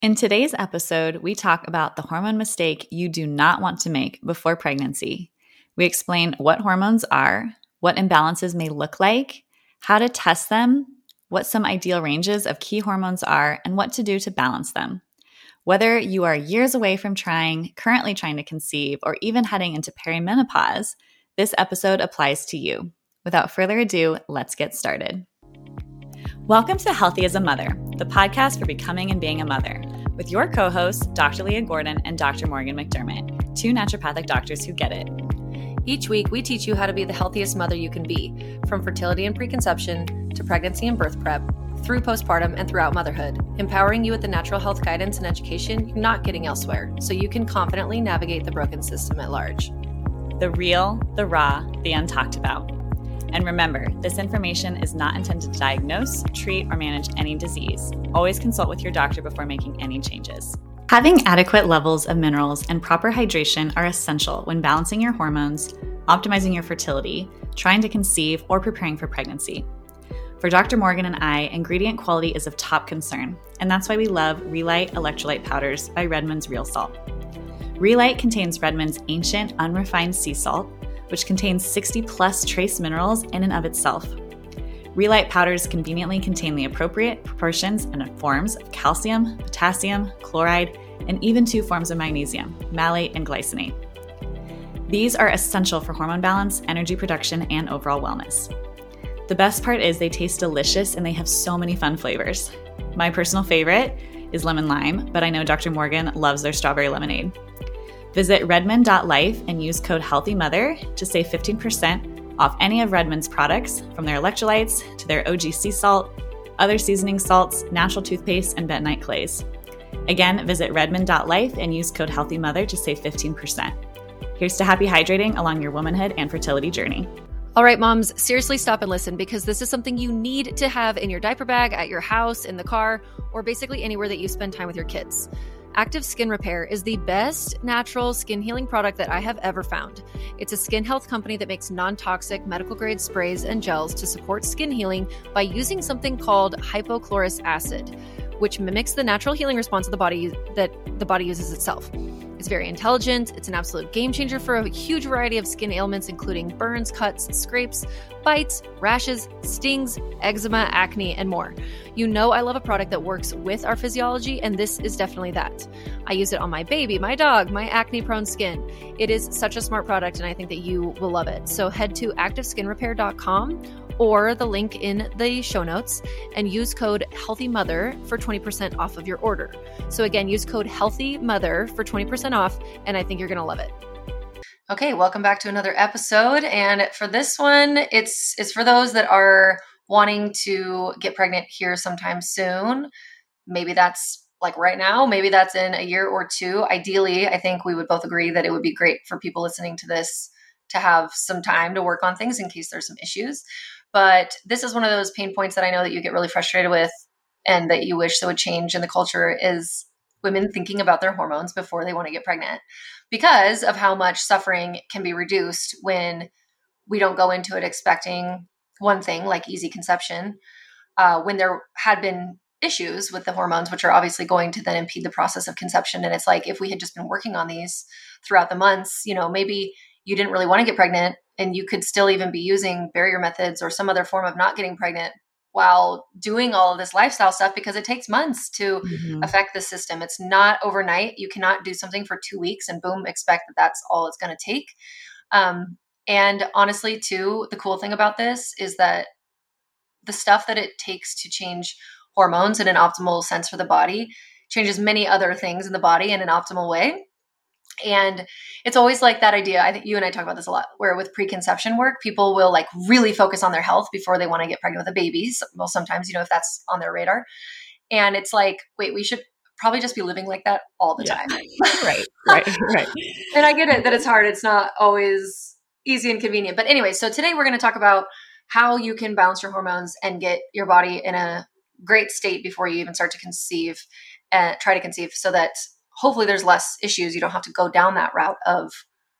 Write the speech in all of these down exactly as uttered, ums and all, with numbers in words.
In today's episode, we talk about the hormone mistake you do not want to make before pregnancy. We explain what hormones are, what imbalances may look like, how to test them, what some ideal ranges of key hormones are, and what to do to balance them. Whether you are years away from trying, currently trying to conceive, or even heading into perimenopause, this episode applies to you. Without further ado, let's get started. Welcome to Healthy as a Mother, the podcast for becoming and being a mother, with your co-hosts, Doctor Leah Gordon and Doctor Morgan McDermott, two naturopathic doctors who get it. Each week, we teach you how to be the healthiest mother you can be, from fertility and preconception to pregnancy and birth prep, through postpartum and throughout motherhood, empowering you with the natural health guidance and education you're not getting elsewhere, so you can confidently navigate the broken system at large. The real, the raw, the untalked about. And remember, this information is not intended to diagnose, treat, or manage any disease. Always consult with your doctor before making any changes. Having adequate levels of minerals and proper hydration are essential when balancing your hormones, optimizing your fertility, trying to conceive, or preparing for pregnancy. For Doctor Morgan and I, ingredient quality is of top concern, and that's why we love Re-Lyte Electrolyte Powders by Redmond's Real Salt. Re-Lyte contains Redmond's ancient, unrefined sea salt, which contains sixty plus trace minerals in and of itself. Re-Lyte powders conveniently contain the appropriate proportions and forms of calcium, potassium, chloride, and even two forms of magnesium, malate and glycinate. These are essential for hormone balance, energy production, and overall wellness. The best part is they taste delicious and they have so many fun flavors. My personal favorite is lemon lime, but I know Doctor Morgan loves their strawberry lemonade. Visit redmond dot life and use code HEALTHYMOTHER to save fifteen percent off any of Redmond's products, from their electrolytes to their O G sea salt, other seasoning salts, natural toothpaste, and bentonite clays. Again, visit redmond dot life and use code HEALTHYMOTHER to save fifteen percent. Here's to happy hydrating along your womanhood and fertility journey. All right, moms, seriously stop and listen, because this is something you need to have in your diaper bag, at your house, in the car, or basically anywhere that you spend time with your kids. Active Skin Repair is the best natural skin healing product that I have ever found. It's a skin health company that makes non-toxic medical grade sprays and gels to support skin healing by using something called hypochlorous acid, which mimics the natural healing response of the body that the body uses itself. It's very intelligent. It's an absolute game changer for a huge variety of skin ailments, including burns, cuts, scrapes, bites, rashes, stings, eczema, acne, and more. You know I love a product that works with our physiology, and this is definitely that. I use it on my baby, my dog, my acne-prone skin. It is such a smart product, and I think that you will love it. So head to active skin repair dot com or the link in the show notes and use code HEALTHYMOTHER for twenty percent off of your order. So again, use code HEALTHYMOTHER for twenty percent off, and I think you're going to love it. Okay, welcome back to another episode. And for this one, it's it's for those that are wanting to get pregnant here sometime soon. Maybe that's like right now, maybe that's in a year or two. Ideally, I think we would both agree that it would be great for people listening to this to have some time to work on things in case there's some issues. But this is one of those pain points that I know that you get really frustrated with and that you wish that would change in the culture, is women thinking about their hormones before they want to get pregnant, because of how much suffering can be reduced when we don't go into it expecting one thing like easy conception, uh, when there had been issues with the hormones, which are obviously going to then impede the process of conception. And it's like, if we had just been working on these throughout the months, you know, maybe you didn't really want to get pregnant and you could still even be using barrier methods or some other form of not getting pregnant while doing all of this lifestyle stuff, because it takes months to mm-hmm. affect the system. It's not overnight. You cannot do something for two weeks and boom, expect that that's all it's going to take. Um, and honestly, too, the cool thing about this is that the stuff that it takes to change hormones in an optimal sense for the body changes many other things in the body in an optimal way. And it's always like that idea. I think you and I talk about this a lot, where with preconception work, people will like really focus on their health before they want to get pregnant with a baby. So, well, sometimes, you know, if that's on their radar, and it's like, wait, we should probably just be living like that all the yeah. time. right, right, right. And I get it that it's hard. It's not always easy and convenient. But anyway, so today we're going to talk about how you can balance your hormones and get your body in a great state before you even start to conceive and try to conceive, so that hopefully there's less issues. You don't have to go down that route of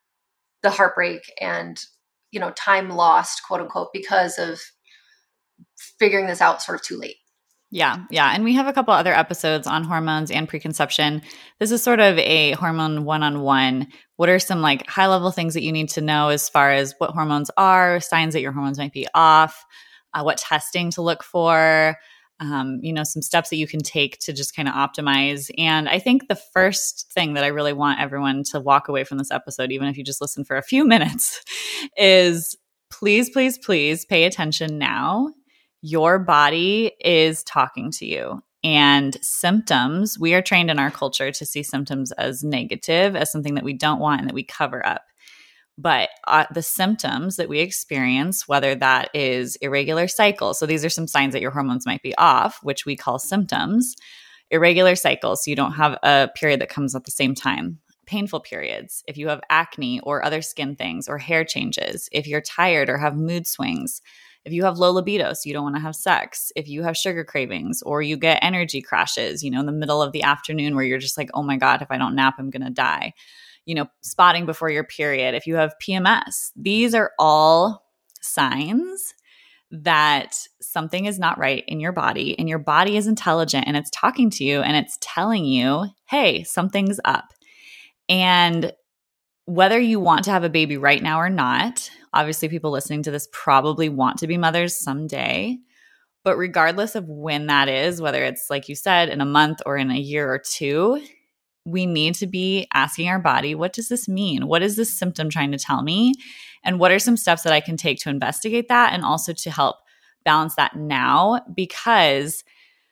the heartbreak and, you know, time lost, quote unquote, because of figuring this out sort of too late. Yeah, yeah. And we have a couple other episodes on hormones and preconception. This is sort of a hormone one-on-one. What are some like high-level things that you need to know as far as what hormones are, signs that your hormones might be off, uh, what testing to look for, um, you know, some steps that you can take to just kind of optimize. And I think the first thing that I really want everyone to walk away from this episode, even if you just listen for a few minutes, is please, please, please pay attention now. Your body is talking to you. And symptoms, we are trained in our culture to see symptoms as negative, as something that we don't want and that we cover up. But uh, the symptoms that we experience, whether that is irregular cycles, so these are some signs that your hormones might be off, which we call symptoms. Irregular cycles, so you don't have a period that comes at the same time. Painful periods, if you have acne or other skin things or hair changes, if you're tired or have mood swings, if you have low libido, so you don't want to have sex, if you have sugar cravings or you get energy crashes, you know, in the middle of the afternoon where you're just like, oh my God, if I don't nap, I'm going to die. You know, spotting before your period, if you have P M S, these are all signs that something is not right in your body, and your body is intelligent and it's talking to you and it's telling you, hey, something's up. And whether you want to have a baby right now or not, obviously people listening to this probably want to be mothers someday. But regardless of when that is, whether it's like you said, in a month or in a year or two, we need to be asking our body, what does this mean? What is this symptom trying to tell me? And what are some steps that I can take to investigate that and also to help balance that now? Because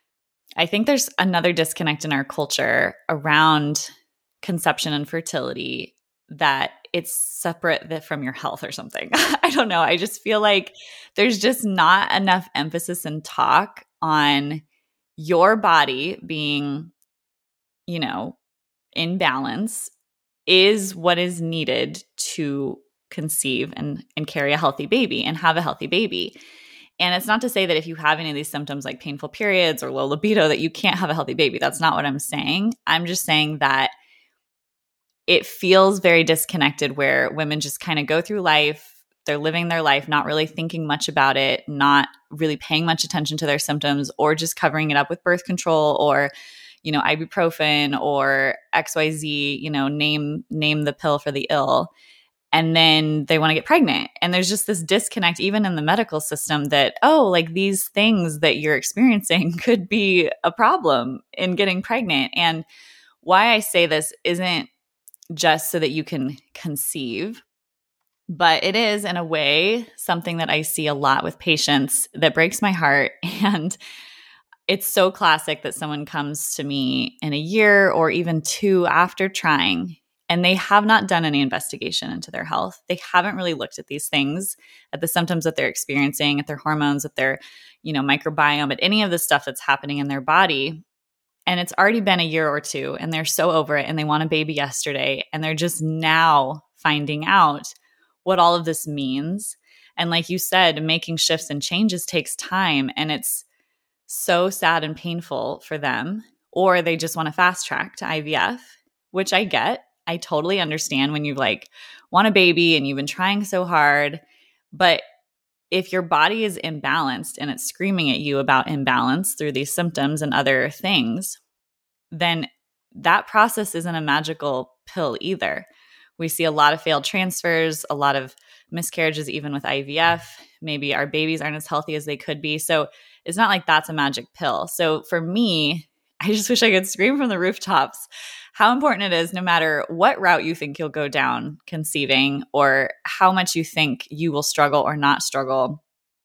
I think there's another disconnect in our culture around conception and fertility, that it's separate from your health or something. I don't know. I just feel like there's just not enough emphasis and talk on your body being, you know, in balance is what is needed to conceive and, and carry a healthy baby and have a healthy baby. And it's not to say that if you have any of these symptoms like painful periods or low libido that you can't have a healthy baby. That's not what I'm saying. I'm just saying that it feels very disconnected where women just kind of go through life. They're living their life, not really thinking much about it, not really paying much attention to their symptoms, or just covering it up with birth control or, you know, ibuprofen or X Y Z, you know, name, name the pill for the ill. And then they want to get pregnant. And there's just this disconnect even in the medical system that, oh, like these things that you're experiencing could be a problem in getting pregnant. And why I say this isn't just so that you can conceive, but it is in a way something that I see a lot with patients that breaks my heart. And it's so classic that someone comes to me in a year or even two after trying, and they have not done any investigation into their health. They haven't really looked at these things, at the symptoms that they're experiencing, at their hormones, at their, you know, microbiome, at any of the stuff that's happening in their body. And it's already been a year or two and they're so over it and they want a baby yesterday. And they're just now finding out what all of this means. And like you said, making shifts and changes takes time. And it's so sad and painful for them. Or they just want to fast track to I V F, which I get. I totally understand when you like want a baby and you've been trying so hard. But if your body is imbalanced and it's screaming at you about imbalance through these symptoms and other things, then that process isn't a magical pill either. We see a lot of failed transfers, a lot of miscarriages, even with I V F. Maybe our babies aren't as healthy as they could be. So it's not like that's a magic pill. So for me, I just wish I could scream from the rooftops how important it is, no matter what route you think you'll go down conceiving or how much you think you will struggle or not struggle.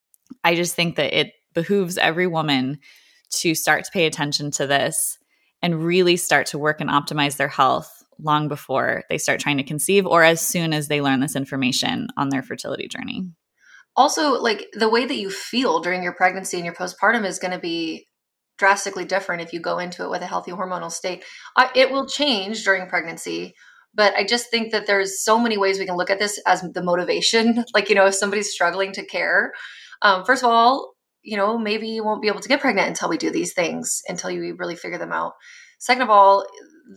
I just think that it behooves every woman to start to pay attention to this and really start to work and optimize their health long before they start trying to conceive or as soon as they learn this information on their fertility journey. Also, like the way that you feel during your pregnancy and your postpartum is going to be drastically different if you go into it with a healthy hormonal state. I, it will change during pregnancy, but I just think that there's so many ways we can look at this as the motivation. Like, you know, if somebody's struggling to care, um, first of all, you know, maybe you won't be able to get pregnant until we do these things, until you really figure them out. Second of all,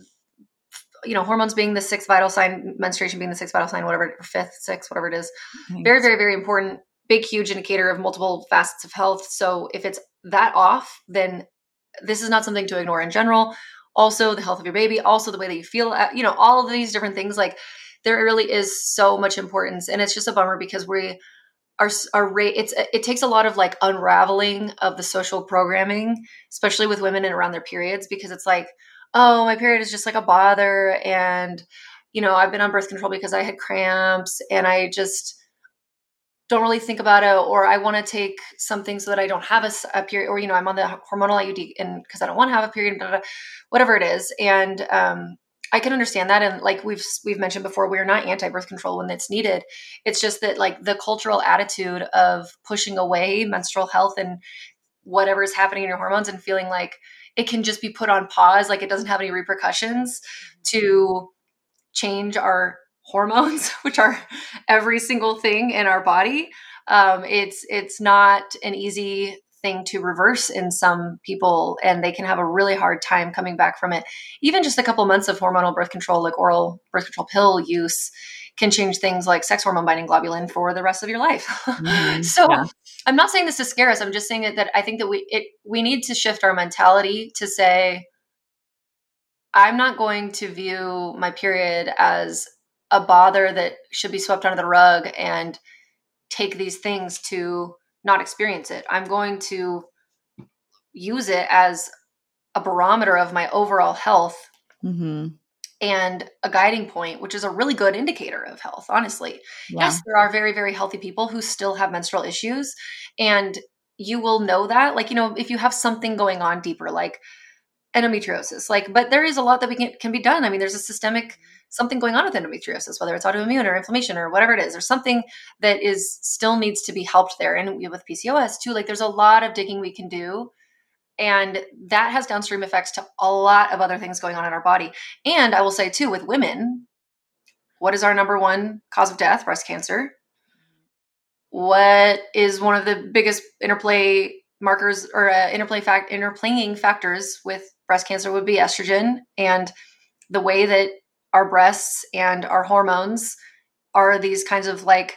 you know, hormones being the sixth vital sign, menstruation being the sixth vital sign, whatever, fifth, sixth, whatever it is, Thanks. very, very, very important. Big, huge indicator of multiple facets of health. So if it's that off, then this is not something to ignore in general. Also, the health of your baby, also the way that you feel, you know, all of these different things. Like, there really is so much importance, and it's just a bummer because we are our rate. It's it takes a lot of like unraveling of the social programming, especially with women and around their periods, because it's like, oh, my period is just like a bother, and you know, I've been on birth control because I had cramps, and I just don't really think about it, or I want to take something so that I don't have a, a period, or, you know, I'm on the hormonal I U D and because I don't want to have a period, blah, blah, blah, whatever it is. And um, I can understand that. And like we've, we've mentioned before, we're not anti-birth control when it's needed. It's just that like the cultural attitude of pushing away menstrual health and whatever is happening in your hormones and feeling like it can just be put on pause, like it doesn't have any repercussions to change our hormones, which are every single thing in our body. Um, it's, it's not an easy thing to reverse in some people, and they can have a really hard time coming back from it. Even just a couple months of hormonal birth control, like oral birth control pill use, can change things like sex hormone binding globulin for the rest of your life. Mm-hmm. So yeah. I'm not saying this to scare us. I'm just saying that, that I think that we, it, we need to shift our mentality to say, I'm not going to view my period as a bother that should be swept under the rug and take these things to not experience it. I'm going to use it as a barometer of my overall health mm-hmm. and a guiding point, which is a really good indicator of health, honestly. Yeah. Yes, there are very, very healthy people who still have menstrual issues, and you will know that. Like, you know, if you have something going on deeper, like endometriosis, like, but there is a lot that we can, can be done. I mean, there's a systemic something going on with endometriosis, whether it's autoimmune or inflammation or whatever it is, or something that is still needs to be helped there. And with P C O S too, like there's a lot of digging we can do. And that has downstream effects to a lot of other things going on in our body. And I will say too, with women, what is our number one cause of death? Breast cancer. What is one of the biggest interplay markers or uh, interplay fact interplaying factors with breast cancer would be estrogen, and the way that our breasts and our hormones are these kinds of like,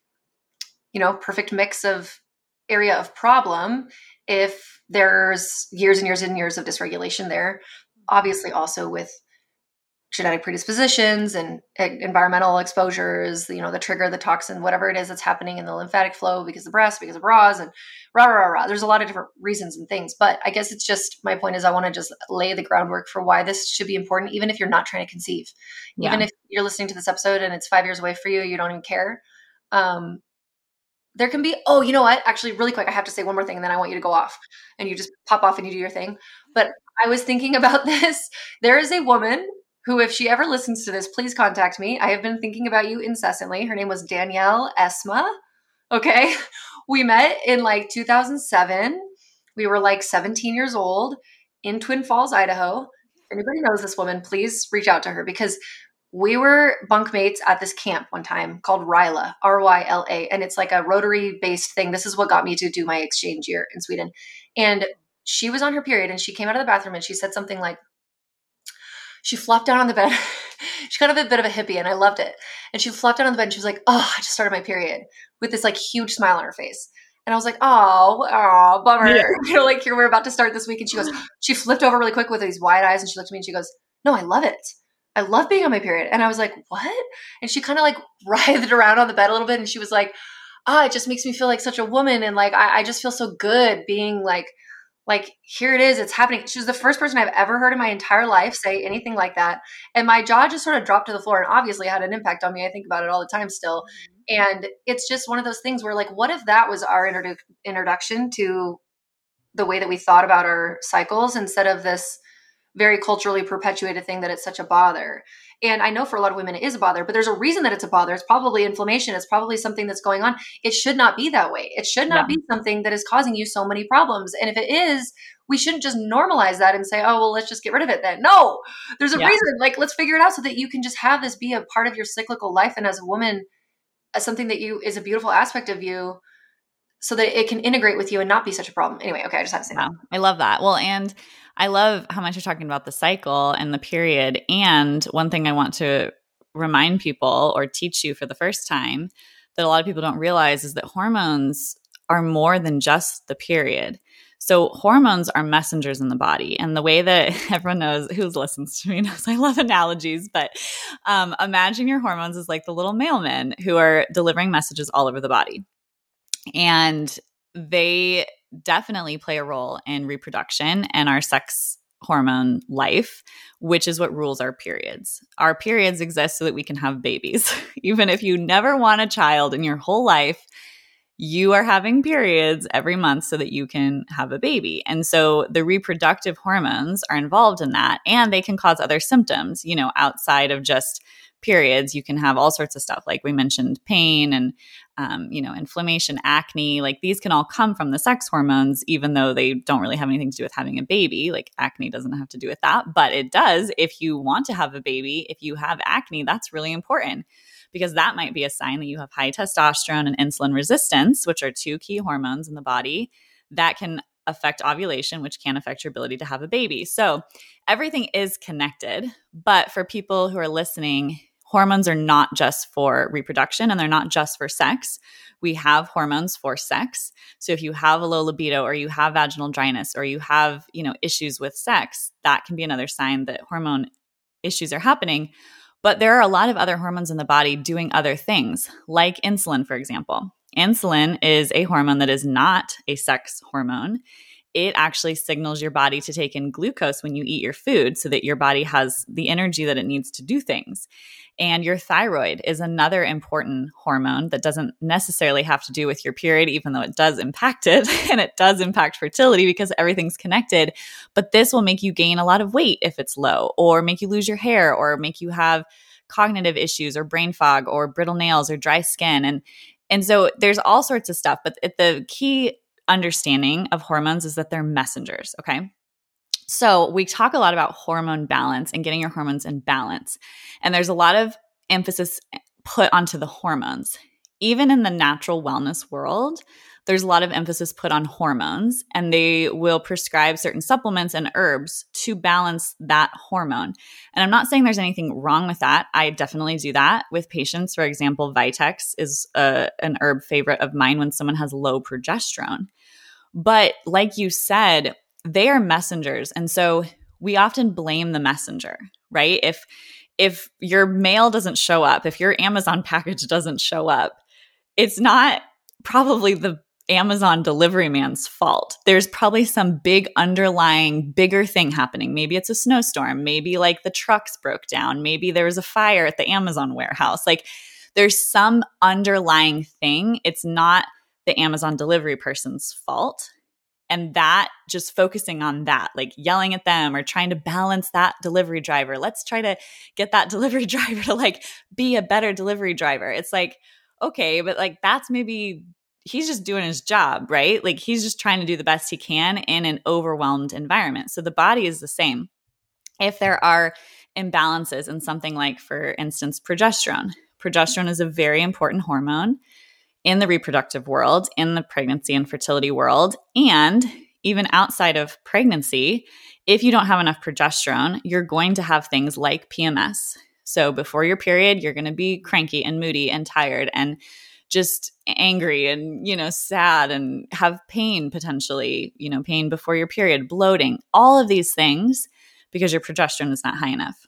you know, perfect mix of area of problem. If there's years and years and years of dysregulation there, obviously also with genetic predispositions and environmental exposures, you know, the trigger, the toxin, whatever it is that's happening in the lymphatic flow because of breast, because of bras, and rah, rah, rah, rah. There's a lot of different reasons and things. But I guess it's just, my point is I want to just lay the groundwork for why this should be important, even if you're not trying to conceive. Yeah. Even if you're listening to this episode and it's five years away for you, you don't even care. Um, there can be, oh, you know what? Actually, really quick, I have to say one more thing, and then I want you to go off and you just pop off and you do your thing. But I was thinking about this. There is a woman who, if she ever listens to this, please contact me. I have been thinking about you incessantly. Her name was Danielle Esma. Okay. We met in like two thousand seven. We were like seventeen years old in Twin Falls, Idaho. If anybody knows this woman, please reach out to her, because we were bunkmates at this camp one time called Ryla, R Y L A. And it's like a Rotary based thing. This is what got me to do my exchange year in Sweden. And she was on her period and she came out of the bathroom and she said something like, she flopped down on the bed. She's kind of a bit of a hippie and I loved it. And she flopped down on the bed and she was like, oh, I just started my period, with this like huge smile on her face. And I was like, oh, oh, bummer. Yeah. You know, like, here we're about to start this week. And she goes, she flipped over really quick with these wide eyes and she looked at me and she goes, no, I love it. I love being on my period. And I was like, what? And she kind of like writhed around on the bed a little bit. And she was like, ah, oh, it just makes me feel like such a woman. And like, I, I just feel so good being like, like, here it is, it's happening. She was the first person I've ever heard in my entire life say anything like that. And my jaw just sort of dropped to the floor, and obviously had an impact on me. I think about it all the time still. And it's just one of those things where like, what if that was our introdu- introduction to the way that we thought about our cycles, instead of this very culturally perpetuated thing that it's such a bother. And I know for a lot of women it is a bother, but there's a reason that it's a bother. It's probably inflammation. It's probably something that's going on. It should not be that way. It should not yeah. be something that is causing you so many problems. And if it is, we shouldn't just normalize that and say, oh, well, let's just get rid of it then. No, there's a yeah. reason. Like, let's figure it out so that you can just have this be a part of your cyclical life. And as a woman, as something that you is a beautiful aspect of you, so that it can integrate with you and not be such a problem. Anyway, okay, I just had to say wow. that. I love that. Well, and I love how much you're talking about the cycle and the period. And one thing I want to remind people or teach you for the first time that a lot of people don't realize is that hormones are more than just the period. So hormones are messengers in the body. And the way that everyone knows, who listens to me knows I love analogies, but um, imagine your hormones as like the little mailmen who are delivering messages all over the body. And they definitely play a role in reproduction and our sex hormone life, which is what rules our periods. Our periods exist so that we can have babies. Even if you never want a child in your whole life, you are having periods every month so that you can have a baby. And so the reproductive hormones are involved in that, and they can cause other symptoms, you know, outside of just periods. You can have all sorts of stuff, like we mentioned, pain and, um, you know, inflammation, acne. Like these can all come from the sex hormones, even though they don't really have anything to do with having a baby. Like acne doesn't have to do with that, but it does if you want to have a baby. If you have acne, that's really important, because that might be a sign that you have high testosterone and insulin resistance, which are two key hormones in the body that can affect ovulation, which can affect your ability to have a baby. So everything is connected. But for people who are listening, hormones are not just for reproduction, and they're not just for sex. We have hormones for sex. So if you have a low libido, or you have vaginal dryness, or you have, you know, issues with sex, that can be another sign that hormone issues are happening. But there are a lot of other hormones in the body doing other things, like insulin, for example. Insulin is a hormone that is not a sex hormone. It actually signals your body to take in glucose when you eat your food so that your body has the energy that it needs to do things. And your thyroid is another important hormone that doesn't necessarily have to do with your period, even though it does impact it, and it does impact fertility because everything's connected. But this will make you gain a lot of weight if it's low, or make you lose your hair, or make you have cognitive issues, or brain fog, or brittle nails, or dry skin. And, and so there's all sorts of stuff. But the key understanding of hormones is that they're messengers, okay? So we talk a lot about hormone balance and getting your hormones in balance. And there's a lot of emphasis put onto the hormones. Even in the natural wellness world, there's a lot of emphasis put on hormones, and they will prescribe certain supplements and herbs to balance that hormone. And I'm not saying there's anything wrong with that. I definitely do that with patients. For example, Vitex is a, an herb favorite of mine when someone has low progesterone. But like you said, they are messengers. And so we often blame the messenger, right? If if your mail doesn't show up, if your Amazon package doesn't show up, it's not probably the Amazon delivery man's fault. There's probably some big underlying bigger thing happening. Maybe it's a snowstorm. Maybe like the trucks broke down. Maybe there was a fire at the Amazon warehouse. Like there's some underlying thing. It's not the Amazon delivery person's fault. And that, just focusing on that, like yelling at them or trying to balance that delivery driver. Let's try to get that delivery driver to like be a better delivery driver. It's like, okay, but like that's maybe he's just doing his job, right? Like he's just trying to do the best he can in an overwhelmed environment. So the body is the same. If there are imbalances in something like, for instance, progesterone. Progesterone is a very important hormone in the reproductive world, in the pregnancy and fertility world, and even outside of pregnancy. If you don't have enough progesterone, you're going to have things like P M S. So before your period, you're going to be cranky and moody and tired and just angry and, you know, sad and have pain potentially, you know, pain before your period, bloating, all of these things because your progesterone is not high enough.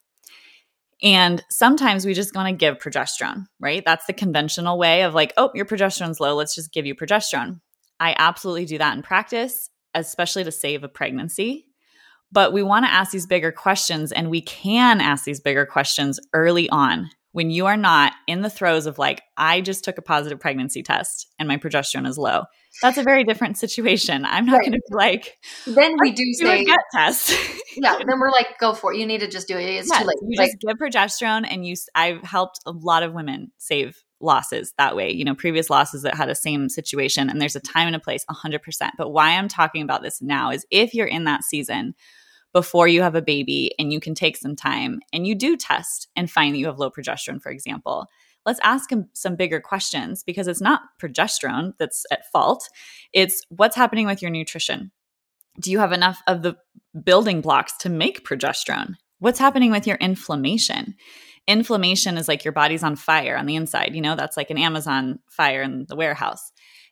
And sometimes we just want to give progesterone, right? That's the conventional way of like, oh, your progesterone's low, let's just give you progesterone. I absolutely do that in practice, especially to save a pregnancy. But we want to ask these bigger questions, and we can ask these bigger questions early on when you are not in the throes of like, I just took a positive pregnancy test and my progesterone is low. That's a very different situation. I'm not right. going to be like, then we do, do say a gut test. Yeah. Then we're like, go for it. You need to just do it. It's yes, too late. You like, just give progesterone, and you, I've helped a lot of women save losses that way, you know, previous losses that had a same situation. And there's a time and a place, one hundred percent. But why I'm talking about this now is if you're in that season before you have a baby and you can take some time and you do test and find that you have low progesterone, for example, let's ask them some bigger questions, because it's not progesterone that's at fault. It's what's happening with your nutrition. Do you have enough of the building blocks to make progesterone? What's happening with your inflammation? Inflammation is like your body's on fire on the inside. You know, that's like an Amazon fire in the warehouse.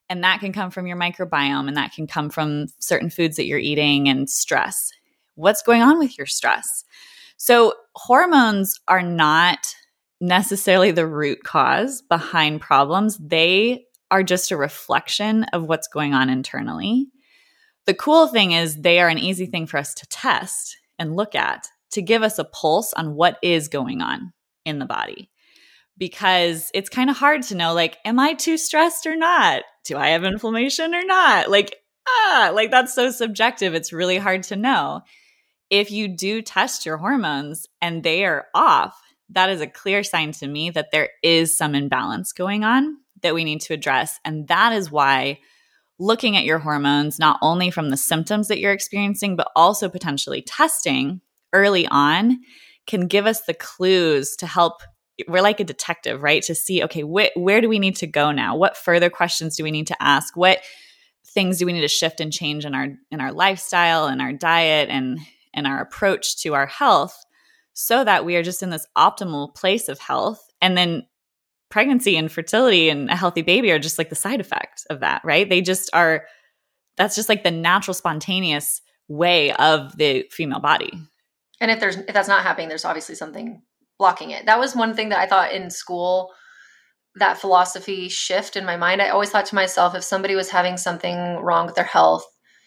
And that can come from your microbiome, and that can come from certain foods that you're eating and stress. What's going on with your stress? So hormones are not necessarily the root cause behind problems. They are just a reflection of what's going on internally. The cool thing is they are an easy thing for us to test and look at to give us a pulse on what is going on in the body. Because it's kind of hard to know, like, am I too stressed or not? Do I have inflammation or not? Like, ah, like that's so subjective. It's really hard to know. If you do test your hormones and they are off, that is a clear sign to me that there is some imbalance going on that we need to address. And that is why looking at your hormones, not only from the symptoms that you're experiencing, but also potentially testing early on, can give us the clues to help. We're like a detective, right? To see, okay, wh- where do we need to go now? What further questions do we need to ask? What things do we need to shift and change in our in our lifestyle and our diet and and our approach to our health, so that we are just in this optimal place of health? And then pregnancy and fertility and a healthy baby are just like the side effect of that, right? They just are, that's just like the natural, spontaneous way of the female body. And if there's if that's not happening, there's obviously something blocking it. That was one thing that I thought in school, that philosophy shift in my mind. I always thought to myself, if somebody was having something wrong with their health,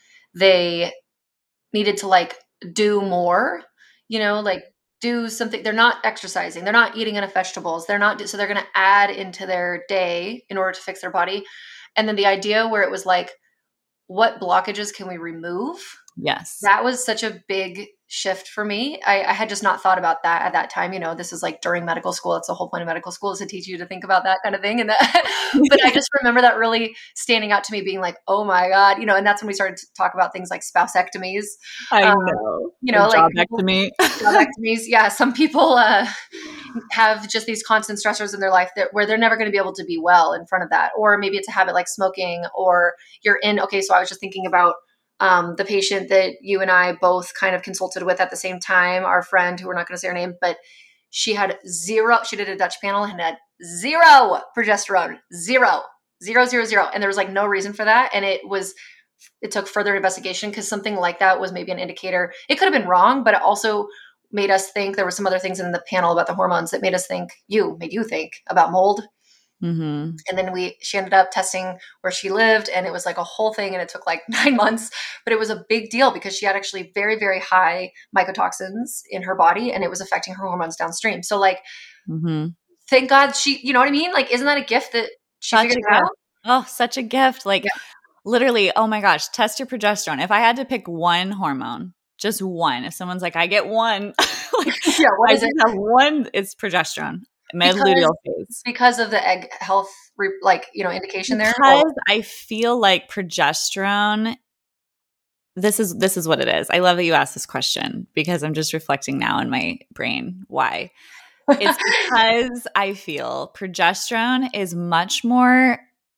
they needed to like do more, you know, like do something. They're not exercising. They're not eating enough vegetables. They're not, so they're going to add into their day in order to fix their body. And then the idea where it was like, what blockages can we remove? Yes. That was such a big shift for me. I, I had just not thought about that at that time. You know, this is like during medical school. That's the whole point of medical school, is to teach you to think about that kind of thing. And that, but I just remember that really standing out to me, being like, oh my God, you know, and that's when we started to talk about things like spousectomies. I um, know. You know, or like jobectomy. jobectomies. Yeah. Some people uh, have just these constant stressors in their life that where they're never going to be able to be well in front of that. Or maybe it's a habit like smoking, or you're in, okay. So I was just thinking about Um, the patient that you and I both kind of consulted with at the same time, our friend who we're not going to say her name, but she had zero, she did a Dutch panel and had zero progesterone, zero, zero, zero, zero. And there was like no reason for that. And it was, it took further investigation, because something like that was maybe an indicator. It could have been wrong, but it also made us think there were some other things in the panel about the hormones that made us think, you made you think about mold. Mm-hmm. And then we, she ended up testing where she lived, and it was like a whole thing, and it took like nine months, but it was a big deal because she had actually very, very high mycotoxins in her body, and it was affecting her hormones downstream. So like, Mm-hmm. thank God she, you know what I mean? Like, isn't that a gift that she Such figured a it gift. out? Oh, such a gift. Like Yeah. literally, oh my gosh, test your progesterone. If I had to pick one hormone, just one, if someone's like, I get one, like, Yeah, what I is just it? have one, it's progesterone. Mid-luteal phase. Because of the egg health, re- like, you know, indication there? Because Or- I feel like progesterone, this is this is what it is. I love that you asked this question, because I'm just reflecting now in my brain why. It's because I feel progesterone is much more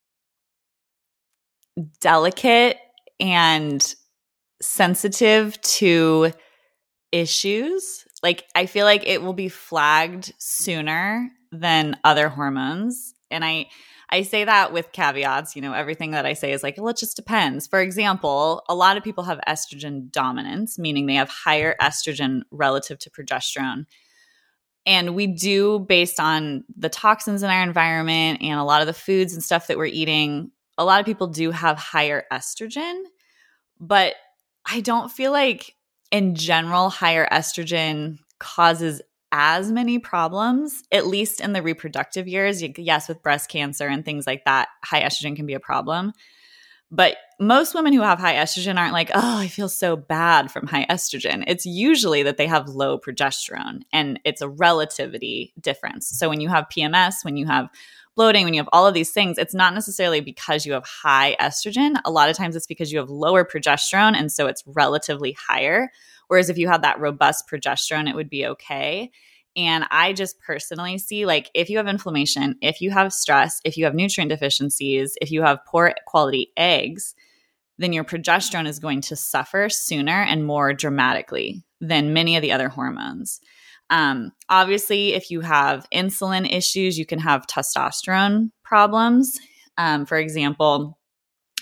delicate and sensitive to issues. Like, I feel like it will be flagged sooner than other hormones. And I I say that with caveats. You know, everything that I say is like, well, it just depends. For example, a lot of people have estrogen dominance, meaning they have higher estrogen relative to progesterone. And we do, based on the toxins in our environment and a lot of the foods and stuff that we're eating, a lot of people do have higher estrogen. But I don't feel like in general, higher estrogen causes as many problems, at least in the reproductive years. Yes, with breast cancer and things like that, high estrogen can be a problem. But most women who have high estrogen aren't like, oh, I feel so bad from high estrogen. It's usually that they have low progesterone, and it's a relativity difference. So when you have P M S, when you have bloating, when you have all of these things, it's not necessarily because you have high estrogen. A lot of times it's because you have lower progesterone, and so it's relatively higher. Whereas if you have that robust progesterone, it would be okay. And I just personally see, like, if you have inflammation, if you have stress, if you have nutrient deficiencies, if you have poor quality eggs, then your progesterone is going to suffer sooner and more dramatically than many of the other hormones. Um, obviously, if you have insulin issues, you can have testosterone problems. Um, for example,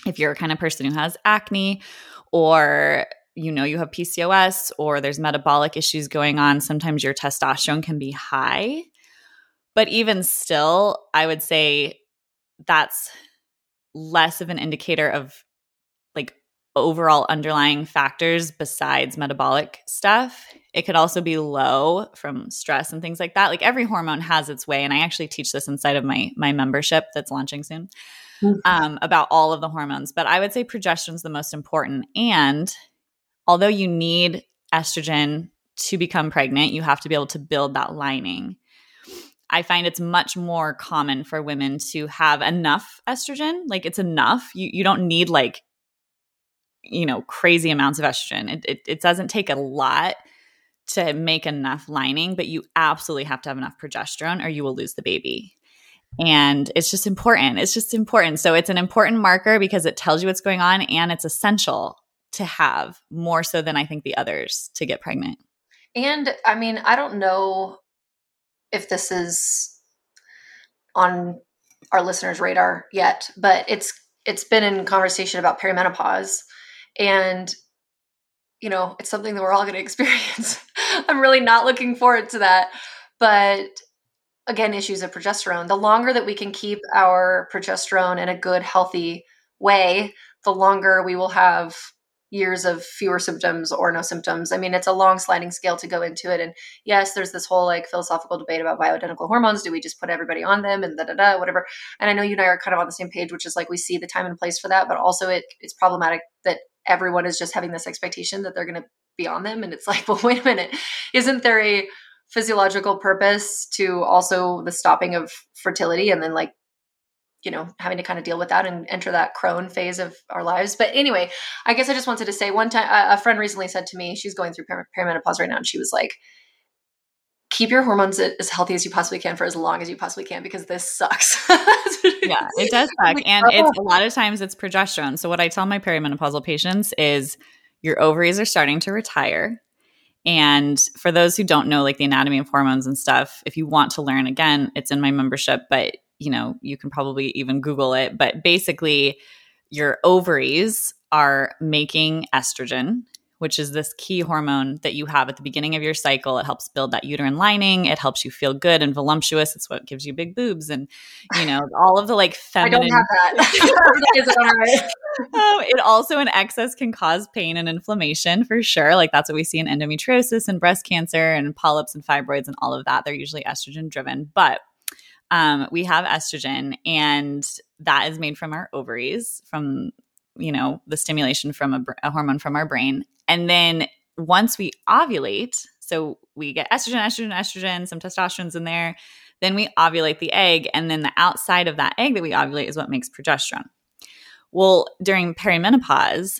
If you're a kind of person who has acne, or you know you have P C O S, or there's metabolic issues going on, sometimes your testosterone can be high. But even still, I would say that's less of an indicator of like overall underlying factors besides metabolic stuff. It could also be low from stress and things like that. Like every hormone has its way. And I actually teach this inside of my my membership that's launching soon, mm-hmm. um, about all of the hormones. But I would say progesterone is the most important. And although you need estrogen to become pregnant, you have to be able to build that lining. I find it's much more common for women to have enough estrogen. Like it's enough. You you don't need like, you know, crazy amounts of estrogen. It, it it doesn't take a lot to make enough lining, but you absolutely have to have enough progesterone or you will lose the baby. And it's just important. It's just important. So it's an important marker because it tells you what's going on, and it's essential to have more so than I think the others to get pregnant. And I mean, I don't know if this is on our listeners' radar yet, but it's it's been in conversation about perimenopause, and you know, it's something that we're all going to experience. I'm really not looking forward to that. But again, issues of progesterone. The longer that we can keep our progesterone in a good, healthy way, the longer we will have years of fewer symptoms or no symptoms. I mean, it's a long sliding scale to go into it. And yes, there's this whole like philosophical debate about bioidentical hormones. Do we just put everybody on them and da da da, whatever? And I know you and I are kind of on the same page, which is like we see the time and place for that, but also it it's problematic that everyone is just having this expectation that they're going to be on them. And it's like, well, wait a minute, isn't there a physiological purpose to also the stopping of fertility and then like, you know, having to kind of deal with that and enter that crone phase of our lives. But anyway, I guess I just wanted to say one time, a friend recently said to me, she's going through per- perimenopause right now. And she was like, keep your hormones as healthy as you possibly can for as long as you possibly can, because this sucks. Yeah, it does suck. And it's a lot of times it's progesterone. So what I tell my perimenopausal patients is your ovaries are starting to retire. And for those who don't know, like the anatomy of hormones and stuff, if you want to learn, again, it's in my membership, but you know, you can probably even Google it. But basically your ovaries are making estrogen, which is this key hormone that you have at the beginning of your cycle. It helps build that uterine lining. It helps you feel good and voluptuous. It's what gives you big boobs and, you know, all of the like feminine. I don't have that. Is it all right? Oh, it also in excess can cause pain and inflammation for sure. Like that's what we see in endometriosis and breast cancer and polyps and fibroids and all of that. They're usually estrogen driven, but um, we have estrogen, and that is made from our ovaries, from, you know, the stimulation from a, a hormone from our brain. And then once we ovulate, so we get estrogen, estrogen, estrogen, some testosterone's in there, then we ovulate the egg. And then the outside of that egg that we ovulate is what makes progesterone. Well, during perimenopause,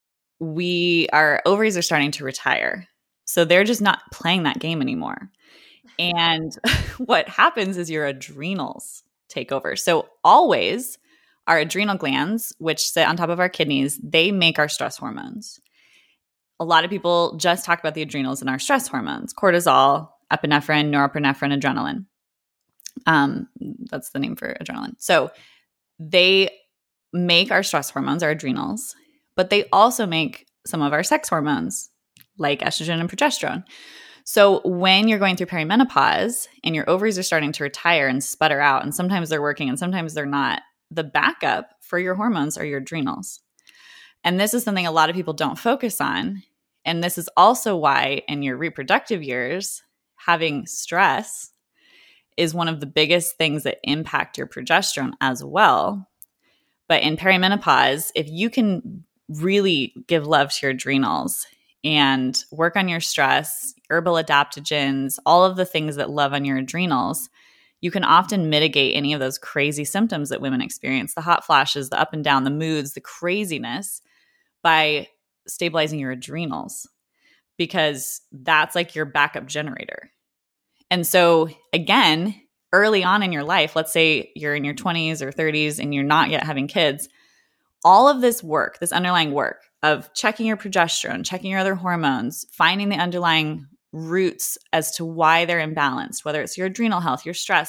we our ovaries are starting to retire. So they're just not playing that game anymore. And what happens is your adrenals take over. So always our adrenal glands, which sit on top of our kidneys, they make our stress hormones. A lot of people just talk about the adrenals and our stress hormones: cortisol, epinephrine, norepinephrine, adrenaline. Um, that's the name for adrenaline. So they make our stress hormones, our adrenals, but they also make some of our sex hormones like estrogen and progesterone. So when you're going through perimenopause and your ovaries are starting to retire and sputter out, and sometimes they're working and sometimes they're not, the backup for your hormones are your adrenals. And this is something a lot of people don't focus on. And this is also why in your reproductive years, having stress is one of the biggest things that impact your progesterone as well. But in perimenopause, if you can really give love to your adrenals and work on your stress, herbal adaptogens, all of the things that love on your adrenals, you can often mitigate any of those crazy symptoms that women experience, the hot flashes, the up and down, the moods, the craziness, by stabilizing your adrenals, because that's like your backup generator. And so again, early on in your life, let's say you're in your twenties or thirties and you're not yet having kids, all of this work, this underlying work of checking your progesterone, checking your other hormones, finding the underlying roots as to why they're imbalanced, whether it's your adrenal health, your stress,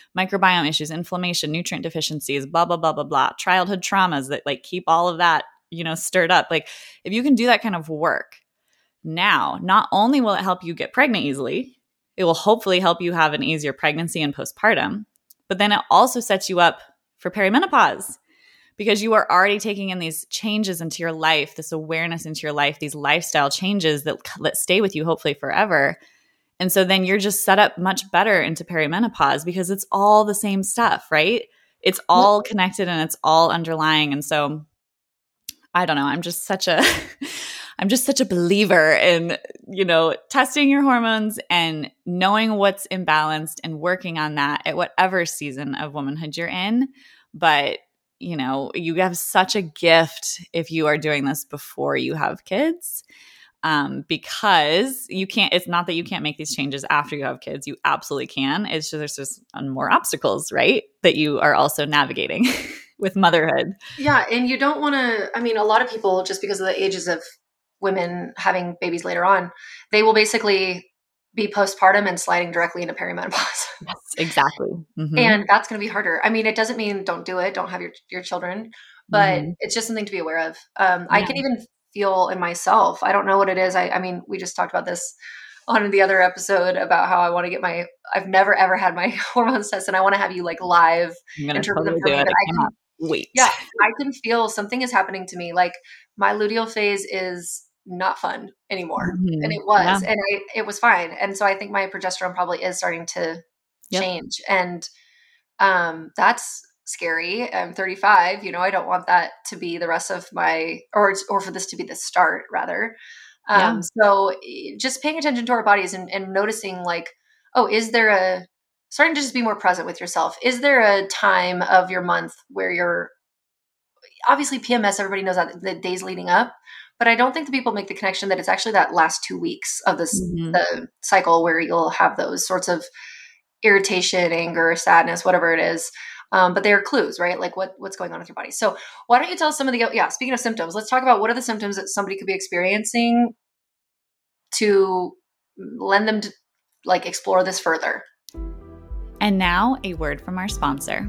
microbiome issues, inflammation, nutrient deficiencies, blah, blah, blah, blah, blah, childhood traumas that like keep all of that, you know, stirred up. Like if you can do that kind of work now, not only will it help you get pregnant easily, it will hopefully help you have an easier pregnancy and postpartum, but then it also sets you up for perimenopause because you are already taking in these changes into your life, this awareness into your life, these lifestyle changes that, that stay with you hopefully forever. And so then you're just set up much better into perimenopause because it's all the same stuff, right? It's all connected and it's all underlying. And so I don't know, I'm just such a I'm just such a believer in, you know, testing your hormones and knowing what's imbalanced and working on that at whatever season of womanhood you're in. But, you know, you have such a gift if you are doing this before you have kids, um, because you can't, it's not that you can't make these changes after you have kids. You absolutely can. It's just, there's just more obstacles, right? That you are also navigating with motherhood. Yeah. And you don't want to, I mean, a lot of people, just because of the ages of women having babies later on, they will basically be postpartum and sliding directly into perimenopause. Yes, exactly. Mm-hmm. And that's going to be harder. I mean, it doesn't mean don't do it. Don't have your, your children, but mm-hmm. it's just something to be aware of. Um, yeah. I can even feel in myself. I don't know what it is. I, I mean, we just talked about this on the other episode about how I want to get my, I've never ever had my hormones tested, and I want to have you like live interpret them for me. But I can, wait. Yeah, I can feel something is happening to me. Like my luteal phase is not fun anymore. Mm-hmm. And it was, yeah. and I, it was fine. And so I think my progesterone probably is starting to yep. change. And um, that's scary. I'm thirty-five, you know, I don't want that to be the rest of my, or, or for this to be the start rather. Um, yeah. So just paying attention to our bodies and, and noticing like, oh, is there a, starting to just be more present with yourself. Is there a time of your month where you're, obviously P M S, everybody knows that the days leading up, but I don't think the people make the connection that it's actually that last two weeks of this mm-hmm. the cycle where you'll have those sorts of irritation, anger, sadness, whatever it is. Um, but they are clues, right? Like what, what's going on with your body. So why don't you tell some of the, yeah, speaking of symptoms, let's talk about what are the symptoms that somebody could be experiencing to lend them to like explore this further. And now a word from our sponsor.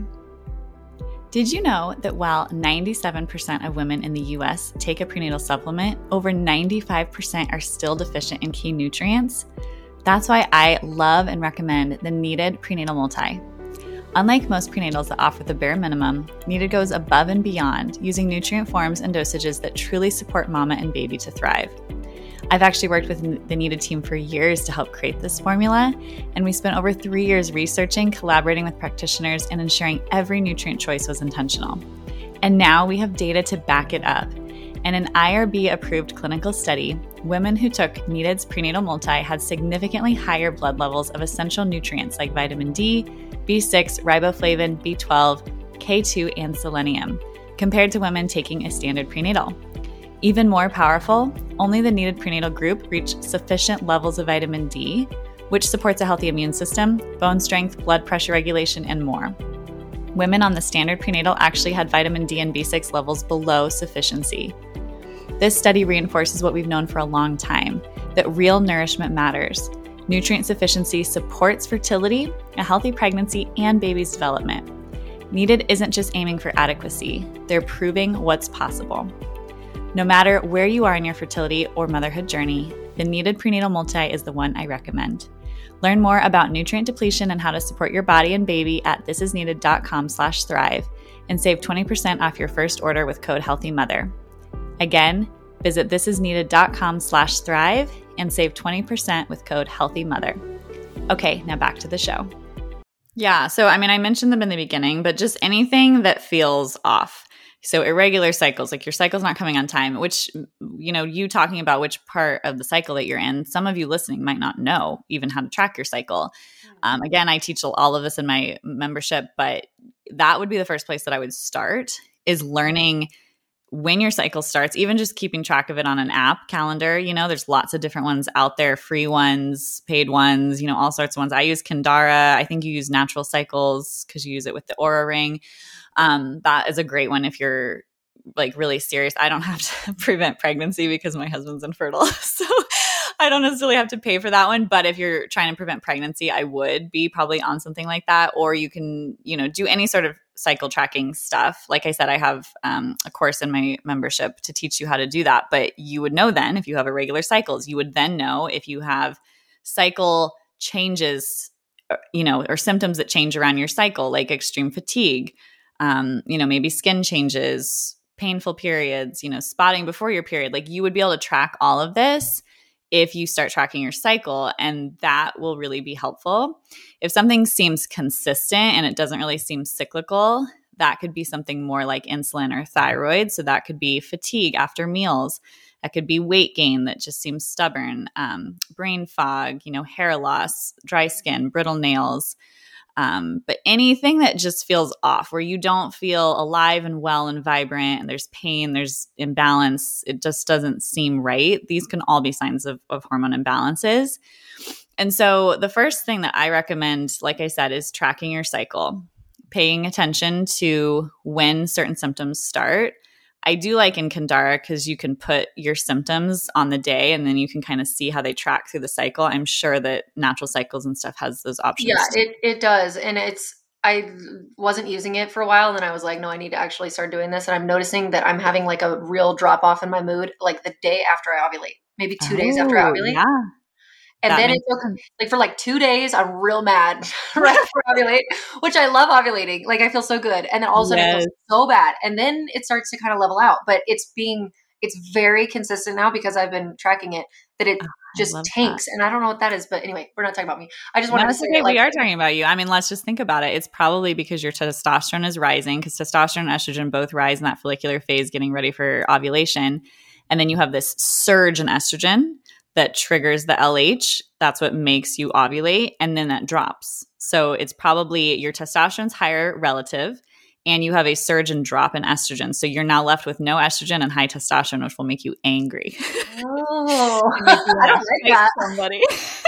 Did you know that while ninety-seven percent of women in the U S take a prenatal supplement, over ninety-five percent are still deficient in key nutrients? That's why I love and recommend the Needed Prenatal Multi. Unlike most prenatals that offer the bare minimum, Needed goes above and beyond, using nutrient forms and dosages that truly support mama and baby to thrive. I've actually worked with the Needed team for years to help create this formula, and we spent over three years researching, collaborating with practitioners, and ensuring every nutrient choice was intentional. And now we have data to back it up. In an I R B-approved clinical study, women who took Needed's Prenatal Multi had significantly higher blood levels of essential nutrients like vitamin D, B six, riboflavin, B twelve, K two, and selenium, compared to women taking a standard prenatal. Even more powerful, only the Needed Prenatal group reached sufficient levels of vitamin D, which supports a healthy immune system, bone strength, blood pressure regulation, and more. Women on the standard prenatal actually had vitamin D and B six levels below sufficiency. This study reinforces what we've known for a long time, that real nourishment matters. Nutrient sufficiency supports fertility, a healthy pregnancy, and baby's development. Needed isn't just aiming for adequacy, they're proving what's possible. No matter where you are in your fertility or motherhood journey, the Needed Prenatal Multi is the one I recommend. Learn more about nutrient depletion and how to support your body and baby at thisisneeded.com slash thrive and save twenty percent off your first order with code HEALTHYMOTHER. Again, visit thisisneeded.com slash thrive and save twenty percent with code HEALTHYMOTHER. Okay, now back to the show. Yeah, so I mean, I mentioned them in the beginning, but just anything that feels off. So irregular cycles, like your cycle's not coming on time, which, you know, you talking about which part of the cycle that you're in, some of you listening might not know even how to track your cycle. Um, again, I teach all of this in my membership, but that would be the first place that I would start is learning when your cycle starts, even just keeping track of it on an app calendar. You know, there's lots of different ones out there, free ones, paid ones, you know, all sorts of ones. I use Kendara. I think you use Natural Cycles because you use it with the Oura Ring. Um, that is a great one if you're like really serious. I don't have to prevent pregnancy because my husband's infertile. So I don't necessarily have to pay for that one, but if you're trying to prevent pregnancy, I would be probably on something like that. Or you can, you know, do any sort of cycle tracking stuff. Like I said, I have um, a course in my membership to teach you how to do that. But you would know then if you have irregular cycles, you would then know if you have cycle changes, you know, or symptoms that change around your cycle, like extreme fatigue, um, you know, maybe skin changes, painful periods, you know, spotting before your period. Like you would be able to track all of this if you start tracking your cycle, and that will really be helpful. If something seems consistent and it doesn't really seem cyclical, that could be something more like insulin or thyroid. So that could be fatigue after meals. That could be weight gain that just seems stubborn, um, brain fog, you know, hair loss, dry skin, brittle nails. Um, but anything that just feels off, where you don't feel alive and well and vibrant, and there's pain, there's imbalance, it just doesn't seem right. These can all be signs of, of hormone imbalances. And so the first thing that I recommend, like I said, is tracking your cycle, paying attention to when certain symptoms start. I do like in Kandara because you can put your symptoms on the day and then you can kind of see how they track through the cycle. I'm sure that Natural Cycles and stuff has those options. Yeah, it, it does. And it's, I wasn't using it for a while and then I was like, no, I need to actually start doing this. And I'm noticing that I'm having like a real drop off in my mood, like the day after I ovulate, maybe two oh, days after I ovulate. Yeah. And that then it took like for like two days, I'm real mad right after ovulate, which I love ovulating. Like I feel so good. And then all of a sudden yes. it feels so bad. And then it starts to kind of level out, but it's being, it's very consistent now because I've been tracking it that it oh, just tanks. That. And I don't know what that is, but anyway, we're not talking about me. I just wanted no, to say okay. like, we are talking about you. I mean, let's just think about it. It's probably because your testosterone is rising because testosterone and estrogen both rise in that follicular phase, getting ready for ovulation. And then you have this surge in estrogen that triggers the L H. That's what makes you ovulate. And then that drops. So it's probably your testosterone's higher relative and you have a surge and drop in estrogen. So you're now left with no estrogen and high testosterone, which will make you angry. Oh, I don't like that. Somebody.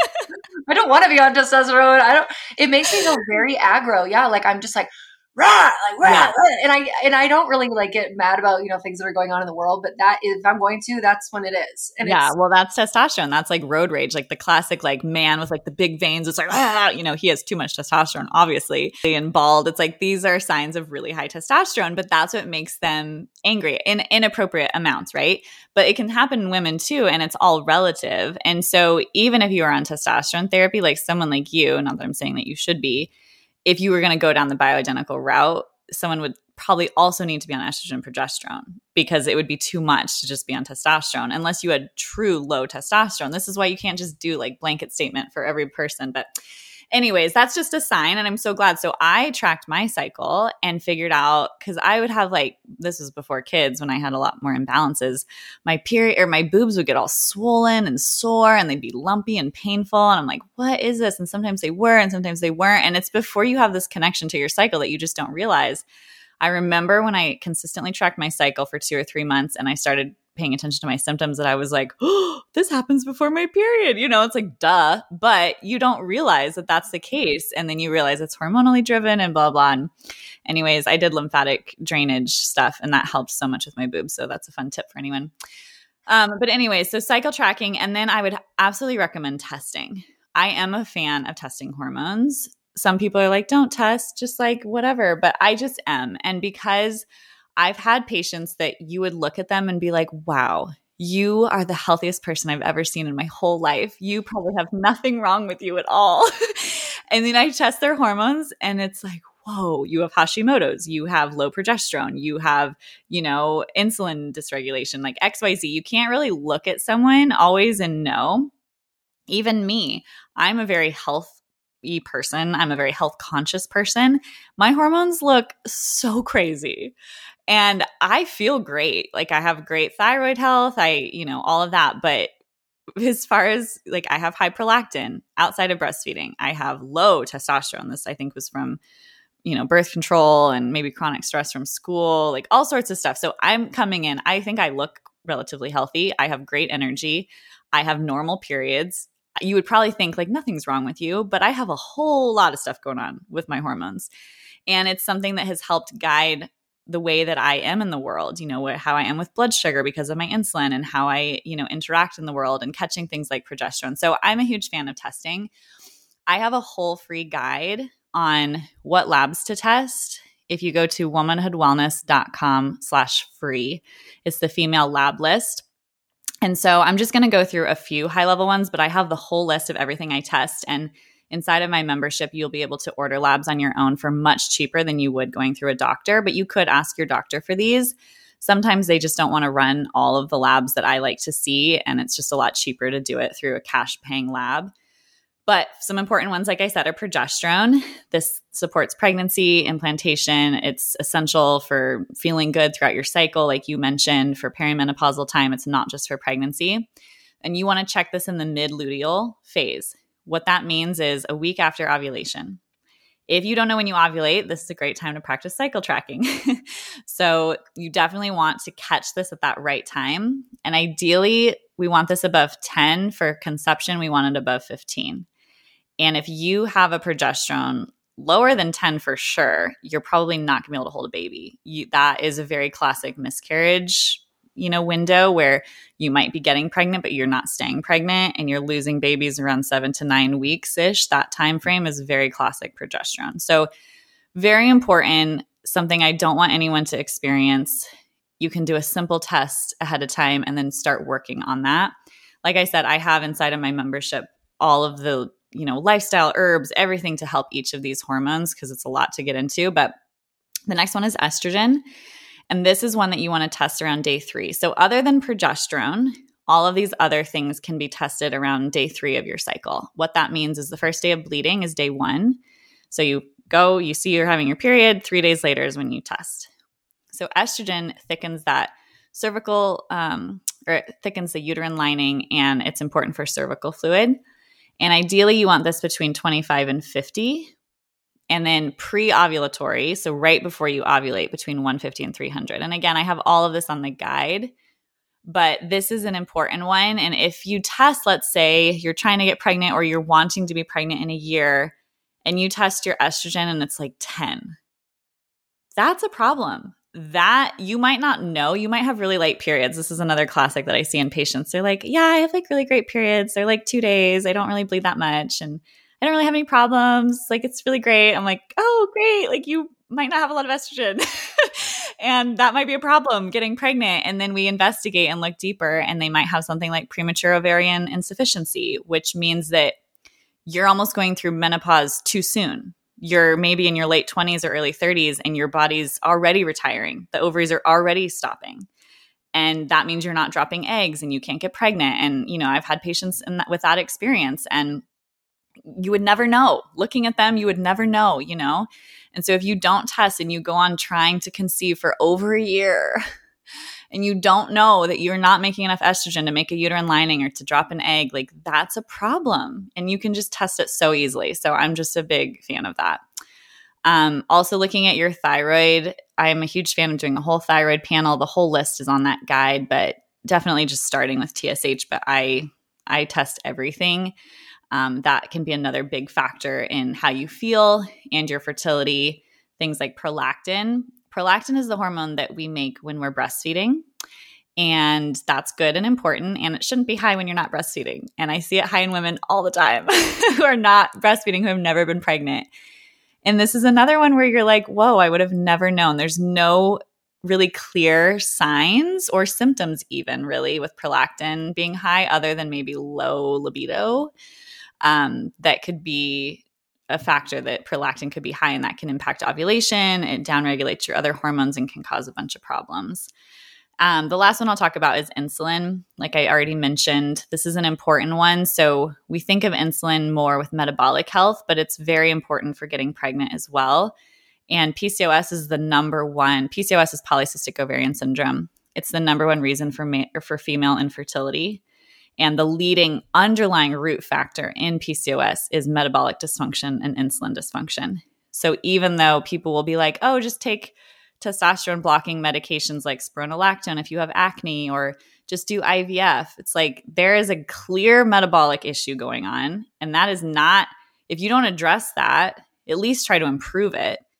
I don't want to be on testosterone. I don't, it makes me feel very aggro. Yeah. Like I'm just like, rah, like, rah, yeah. rah. And I, and I don't really like get mad about, you know, things that are going on in the world, but that is, if I'm going to, that's when it is. And yeah. It's, well, that's testosterone. That's like road rage, like the classic, like man with like the big veins. It's like, ah, you know, he has too much testosterone, obviously, and bald. It's like, these are signs of really high testosterone, but that's what makes them angry in inappropriate amounts. Right. But it can happen in women too. And it's all relative. And so even if you are on testosterone therapy, like someone like you, not that I'm saying that you should be, if you were going to go down the bioidentical route, someone would probably also need to be on estrogen and progesterone because it would be too much to just be on testosterone unless you had true low testosterone. This is why you can't just do like blanket statement for every person. But anyways, that's just a sign. And I'm so glad. So I tracked my cycle and figured out, because I would have like, this was before kids when I had a lot more imbalances, my period or my boobs would get all swollen and sore and they'd be lumpy and painful. And I'm like, what is this? And sometimes they were and sometimes they weren't. And it's before you have this connection to your cycle that you just don't realize. I remember when I consistently tracked my cycle for two or three months and I started paying attention to my symptoms that I was like, oh, this happens before my period. You know, it's like, duh, but you don't realize that that's the case. And then you realize it's hormonally driven and blah, blah. And anyways, I did lymphatic drainage stuff and that helped so much with my boobs. So that's a fun tip for anyone. Um, but anyways, so cycle tracking. And then I would absolutely recommend testing. I am a fan of testing hormones. Some people are like, don't test, just like whatever. But I just am. And because I've had patients that you would look at them and be like, wow, you are the healthiest person I've ever seen in my whole life. You probably have nothing wrong with you at all. And then I test their hormones and it's like, whoa, you have Hashimoto's, you have low progesterone, you have, you know, insulin dysregulation, like X Y Z. You can't really look at someone always and know. Even me, I'm a very health person. I'm a very health conscious person. My hormones look so crazy. And I feel great. Like I have great thyroid health. I, you know, all of that. But as far as like I have high prolactin outside of breastfeeding, I have low testosterone. This I think was from, you know, birth control and maybe chronic stress from school, like all sorts of stuff. So I'm coming in, I think I look relatively healthy. I have great energy. I have normal periods. You would probably think like nothing's wrong with you, but I have a whole lot of stuff going on with my hormones. And it's something that has helped guide the way that I am in the world, you know, what, how I am with blood sugar because of my insulin and how I, you know, interact in the world and catching things like progesterone. So I'm a huge fan of testing. I have a whole free guide on what labs to test. If you go to womanhoodwellness.com slash free, it's the female lab list. And so I'm just going to go through a few high level ones, but I have the whole list of everything I test. And inside of my membership, you'll be able to order labs on your own for much cheaper than you would going through a doctor. But you could ask your doctor for these. Sometimes they just don't want to run all of the labs that I like to see, and it's just a lot cheaper to do it through a cash paying lab. But some important ones, like I said, are progesterone. This supports pregnancy, implantation. It's essential for feeling good throughout your cycle, like you mentioned, for perimenopausal time. It's not just for pregnancy. And you want to check this in the mid-luteal phase. What that means is a week after ovulation. If you don't know when you ovulate, this is a great time to practice cycle tracking. So you definitely want to catch this at that right time. And ideally, we want this above ten. For conception, we want it above fifteen. And if you have a progesterone lower than ten for sure, you're probably not going to be able to hold a baby. You, that is a very classic miscarriage, you know, window where you might be getting pregnant, but you're not staying pregnant and you're losing babies around seven to nine weeks-ish. That time frame is very classic progesterone. So very important, something I don't want anyone to experience. You can do a simple test ahead of time and then start working on that. Like I said, I have inside of my membership all of the, you know, lifestyle herbs, everything to help each of these hormones because it's a lot to get into. But the next one is estrogen. And this is one that you want to test around day three. So other than progesterone, all of these other things can be tested around day three of your cycle. What that means is the first day of bleeding is day one. So you go, you see you're having your period. Three days later is when you test. So estrogen thickens that cervical, um, or it thickens the uterine lining, and it's important for cervical fluid. And ideally, you want this between twenty-five and fifty. And then pre-ovulatory, so right before you ovulate, between one fifty and three hundred. And again, I have all of this on the guide, but this is an important one. And if you test, let's say you're trying to get pregnant or you're wanting to be pregnant in a year, and you test your estrogen and it's like ten, that's a problem. That you might not know. You might have really light periods. This is another classic that I see in patients. They're like, yeah, I have like really great periods. They're like two days. I don't really bleed that much. And I don't really have any problems. Like, it's really great. I'm like, oh, great. Like, you might not have a lot of estrogen. And that might be a problem getting pregnant. And then we investigate and look deeper, and they might have something like premature ovarian insufficiency, which means that you're almost going through menopause too soon. You're maybe in your late twenties or early thirties, and your body's already retiring. The ovaries are already stopping. And that means you're not dropping eggs and you can't get pregnant. And, you know, I've had patients in that, with that experience, and you would never know. Looking at them, you would never know, you know? And so if you don't test and you go on trying to conceive for over a year and you don't know that you're not making enough estrogen to make a uterine lining or to drop an egg, like, that's a problem. And you can just test it so easily. So I'm just a big fan of that. Um, also looking at your thyroid, I'm a huge fan of doing a whole thyroid panel. The whole list is on that guide, but definitely just starting with T S H. But I, I test everything. Um, that can be another big factor in how you feel and your fertility. Things like prolactin. Prolactin is the hormone that we make when we're breastfeeding, and that's good and important, and it shouldn't be high when you're not breastfeeding. And I see it high in women all the time who are not breastfeeding, who have never been pregnant. And this is another one where you're like, whoa, I would have never known. There's no really clear signs or symptoms even really with prolactin being high, other than maybe low libido. Um, that could be a factor, that prolactin could be high, and that can impact ovulation. It downregulates your other hormones and can cause a bunch of problems. Um, the last one I'll talk about is insulin. Like I already mentioned, this is an important one. So we think of insulin more with metabolic health, but it's very important for getting pregnant as well. And P C O S is the number one. P C O S is polycystic ovarian syndrome. It's the number one reason for ma- or for female infertility. And the leading underlying root factor in P C O S is metabolic dysfunction and insulin dysfunction. So even though people will be like, oh, just take testosterone blocking medications like spironolactone if you have acne, or just do I V F, it's like there is a clear metabolic issue going on. And that is not, if you don't address that, at least try to improve it.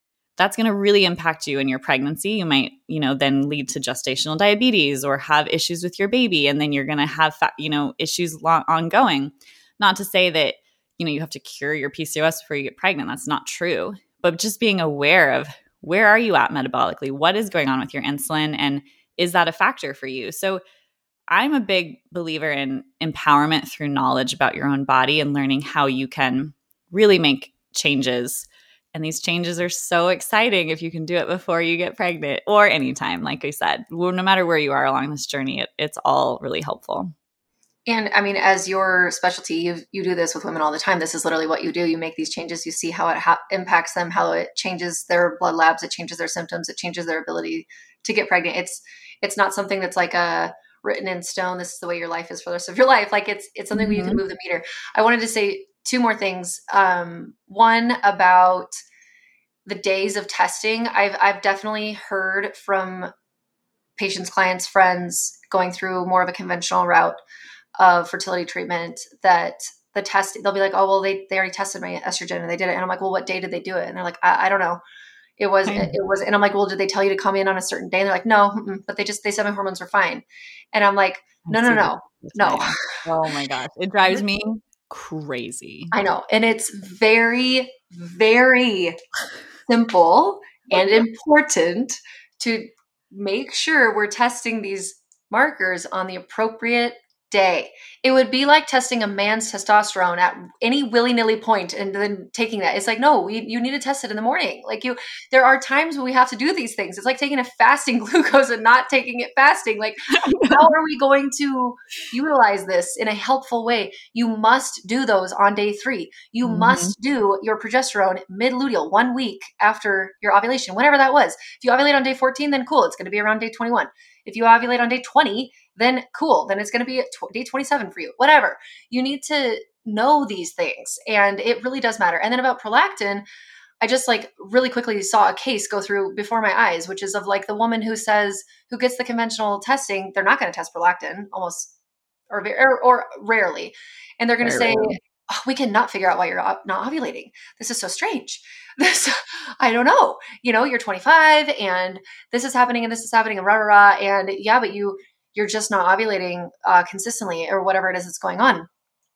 that's going to really impact you in your pregnancy. You might, you know, then lead to gestational diabetes or have issues with your baby. And then you're going to have, you know, issues long, ongoing. Not to say that, you know, you have to cure your P C O S before you get pregnant. That's not true. But just being aware of where are you at metabolically? What is going on with your insulin? And is that a factor for you? So I'm a big believer in empowerment through knowledge about your own body and learning how you can really make changes. And these changes are so exciting if you can do it before you get pregnant or anytime. Like I said, no matter where you are along this journey, it, it's all really helpful. And I mean, as your specialty, you you do this with women all the time. This is literally what you do. You make these changes. You see how it ha- impacts them, how it changes their blood labs, it changes their symptoms, it changes their ability to get pregnant. It's it's not something that's like a written in stone. This is the way your life is for the rest of your life. Like it's it's something mm-hmm. where you can move the meter. I wanted to say two more things. Um, one about the days of testing. I've I've definitely heard from patients, clients, friends going through more of a conventional route of fertility treatment that the test, they'll be like, oh, well, they, they already tested my estrogen and they did it. And I'm like, well, what day did they do it? And they're like, I, I don't know. It was, it, it was, and I'm like, well, did they tell you to come in on a certain day? And they're like, no, but they just, they said my hormones were fine. And I'm like, no, no, no, no. Oh my gosh. It drives me crazy. I know. And it's very, very simple and important to make sure we're testing these markers on the appropriate day. It would be like testing a man's testosterone at any willy-nilly point and then taking that. It's like, no, we, you need to test it in the morning. Like you, there are times when we have to do these things. It's like taking a fasting glucose and not taking it fasting. Like, how are we going to utilize this in a helpful way? You must do those on day three. You mm-hmm. must do your progesterone mid-luteal, one week after your ovulation, whatever that was. If you ovulate on day fourteen, then cool. It's going to be around day twenty-one. If you ovulate on day twenty, then cool. Then it's going to be at day twenty-seven for you, whatever. You need to know these things. And it really does matter. And then about prolactin, I just like really quickly saw a case go through before my eyes, which is of like the woman who says, who gets the conventional testing, they're not going to test prolactin almost, or, or, or rarely. And they're going to say, oh, we cannot figure out why you're not ovulating. This is so strange. This, I don't know, you know, you're twenty-five and this is happening and this is happening and rah, rah, rah. And yeah, but you, you're just not ovulating uh, consistently or whatever it is that's going on.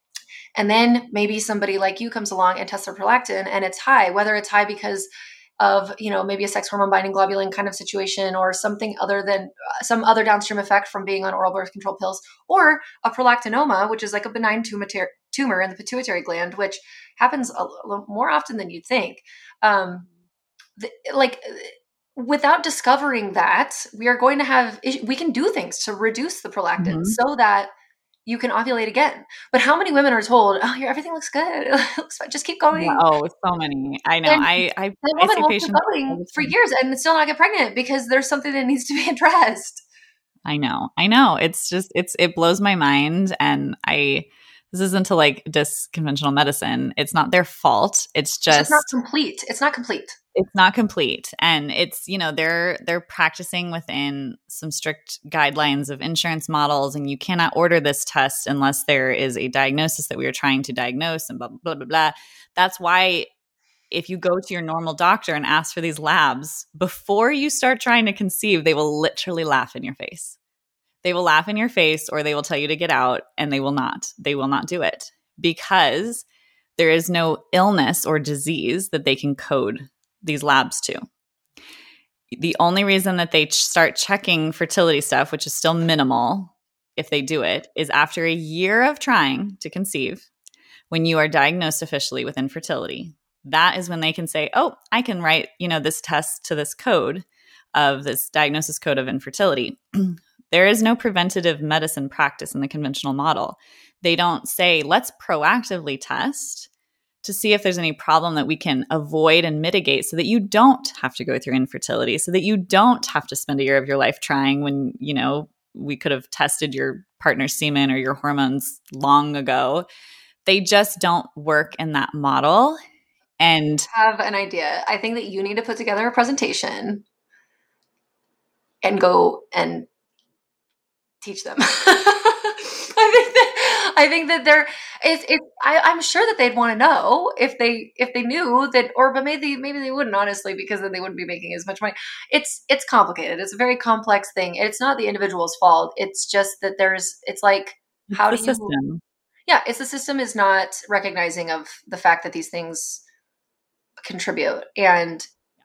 And then maybe somebody like you comes along and tests their prolactin and it's high, whether it's high because of, you know, maybe a sex hormone binding globulin kind of situation or something other than uh, some other downstream effect from being on oral birth control pills, or a prolactinoma, which is like a benign tumor, tumor in the pituitary gland, which happens a little more often than you'd think. Um, the, like without discovering that, we are going to have, we can do things to reduce the prolactin mm-hmm. so that you can ovulate again. But how many women are told, oh, your everything looks good. It looks fine. Just keep going. Yeah, oh, so many. I know. And I, I, that woman will keep going for years and still not get pregnant because there's something that needs to be addressed. I know. I know. It's just, it's, it blows my mind. And I, this isn't to like dis conventional medicine. It's not their fault. It's just, it's not complete. It's not complete. It's not complete. And it's, you know, they're, they're practicing within some strict guidelines of insurance models, and you cannot order this test unless there is a diagnosis that we are trying to diagnose and blah, blah, blah, blah. That's why if you go to your normal doctor and ask for these labs before you start trying to conceive, they will literally laugh in your face. They will laugh in your face, or they will tell you to get out, and they will not. They will not do it because there is no illness or disease that they can code these labs to. The only reason that they ch- start checking fertility stuff, which is still minimal if they do it, is after a year of trying to conceive, when you are diagnosed officially with infertility. That is when they can say, oh, I can write, you know, this test to this code of this diagnosis code of infertility. There is no preventative medicine practice in the conventional model. They don't say, let's proactively test to see if there's any problem that we can avoid and mitigate so that you don't have to go through infertility, so that you don't have to spend a year of your life trying when, you know, we could have tested your partner's semen or your hormones long ago. They just don't work in that model. And I have an idea. I think that you need to put together a presentation and go and teach them. I think that I think that they're it's it's I, I'm sure that they'd want to know if they if they knew that, or but maybe maybe they wouldn't, honestly, because then they wouldn't be making as much money. It's it's complicated. It's a very complex thing. It's not the individual's fault. It's just that there's it's like It's how the do you system. yeah, it's the system is not recognizing of the fact that these things contribute, and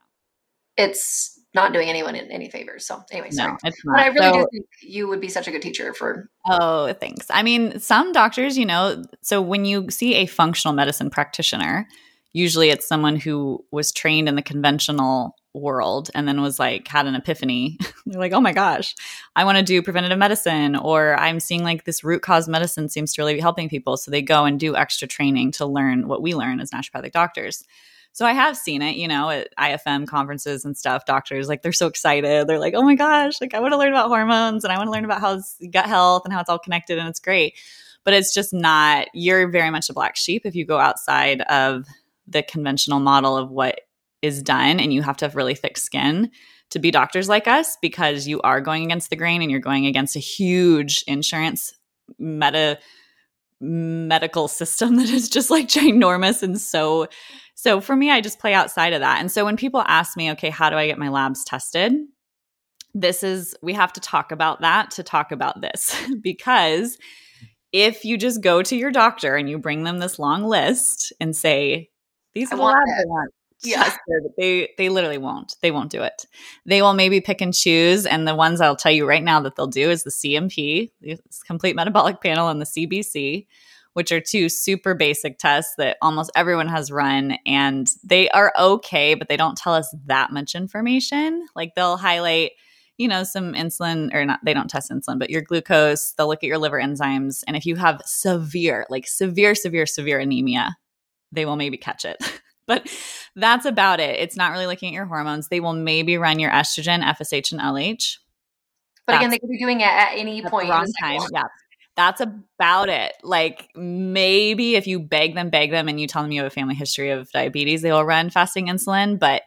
it's not doing anyone any favors. So anyway, sorry. No, it's But I not. really So, do think you would be such a good teacher for oh, thanks. I mean, some doctors, you know, so when you see a functional medicine practitioner, usually it's someone who was trained in the conventional world and then was like, had an epiphany. They're like, oh my gosh, I want to do preventative medicine, or I'm seeing like this root cause medicine seems to really be helping people. So they go and do extra training to learn what we learn as naturopathic doctors. So I have seen it, you know, at I F M conferences and stuff. Doctors, like, they're so excited. They're like, oh my gosh, like, I want to learn about hormones and I want to learn about how it's gut health and how it's all connected, and it's great. But it's just not, you're very much a black sheep if you go outside of the conventional model of what is done, and you have to have really thick skin to be doctors like us, because you are going against the grain and you're going against a huge insurance meta medical system that is just like ginormous. And so So for me, I just play outside of that. And so when people ask me, okay, how do I get my labs tested? This is, we have to talk about that to talk about this. Because if you just go to your doctor and you bring them this long list and say, these are the labs I want yeah. tested, they, they literally won't. They won't do it. They will maybe pick and choose. And the ones I'll tell you right now that they'll do is the C M P, the Complete Metabolic Panel, and the C B C, which are two super basic tests that almost everyone has run, and they are okay, but they don't tell us that much information. Like, they'll highlight, you know, some insulin, or not, they don't test insulin, but your glucose, they'll look at your liver enzymes. And if you have severe, like severe, severe, severe anemia, they will maybe catch it. But that's about it. It's not really looking at your hormones. They will maybe run your estrogen, F S H, and L H. But That's, again, they could be doing it at any point. Wrong time. Yeah. That's about it. Like, maybe if you beg them, beg them, and you tell them you have a family history of diabetes, they will run fasting insulin. But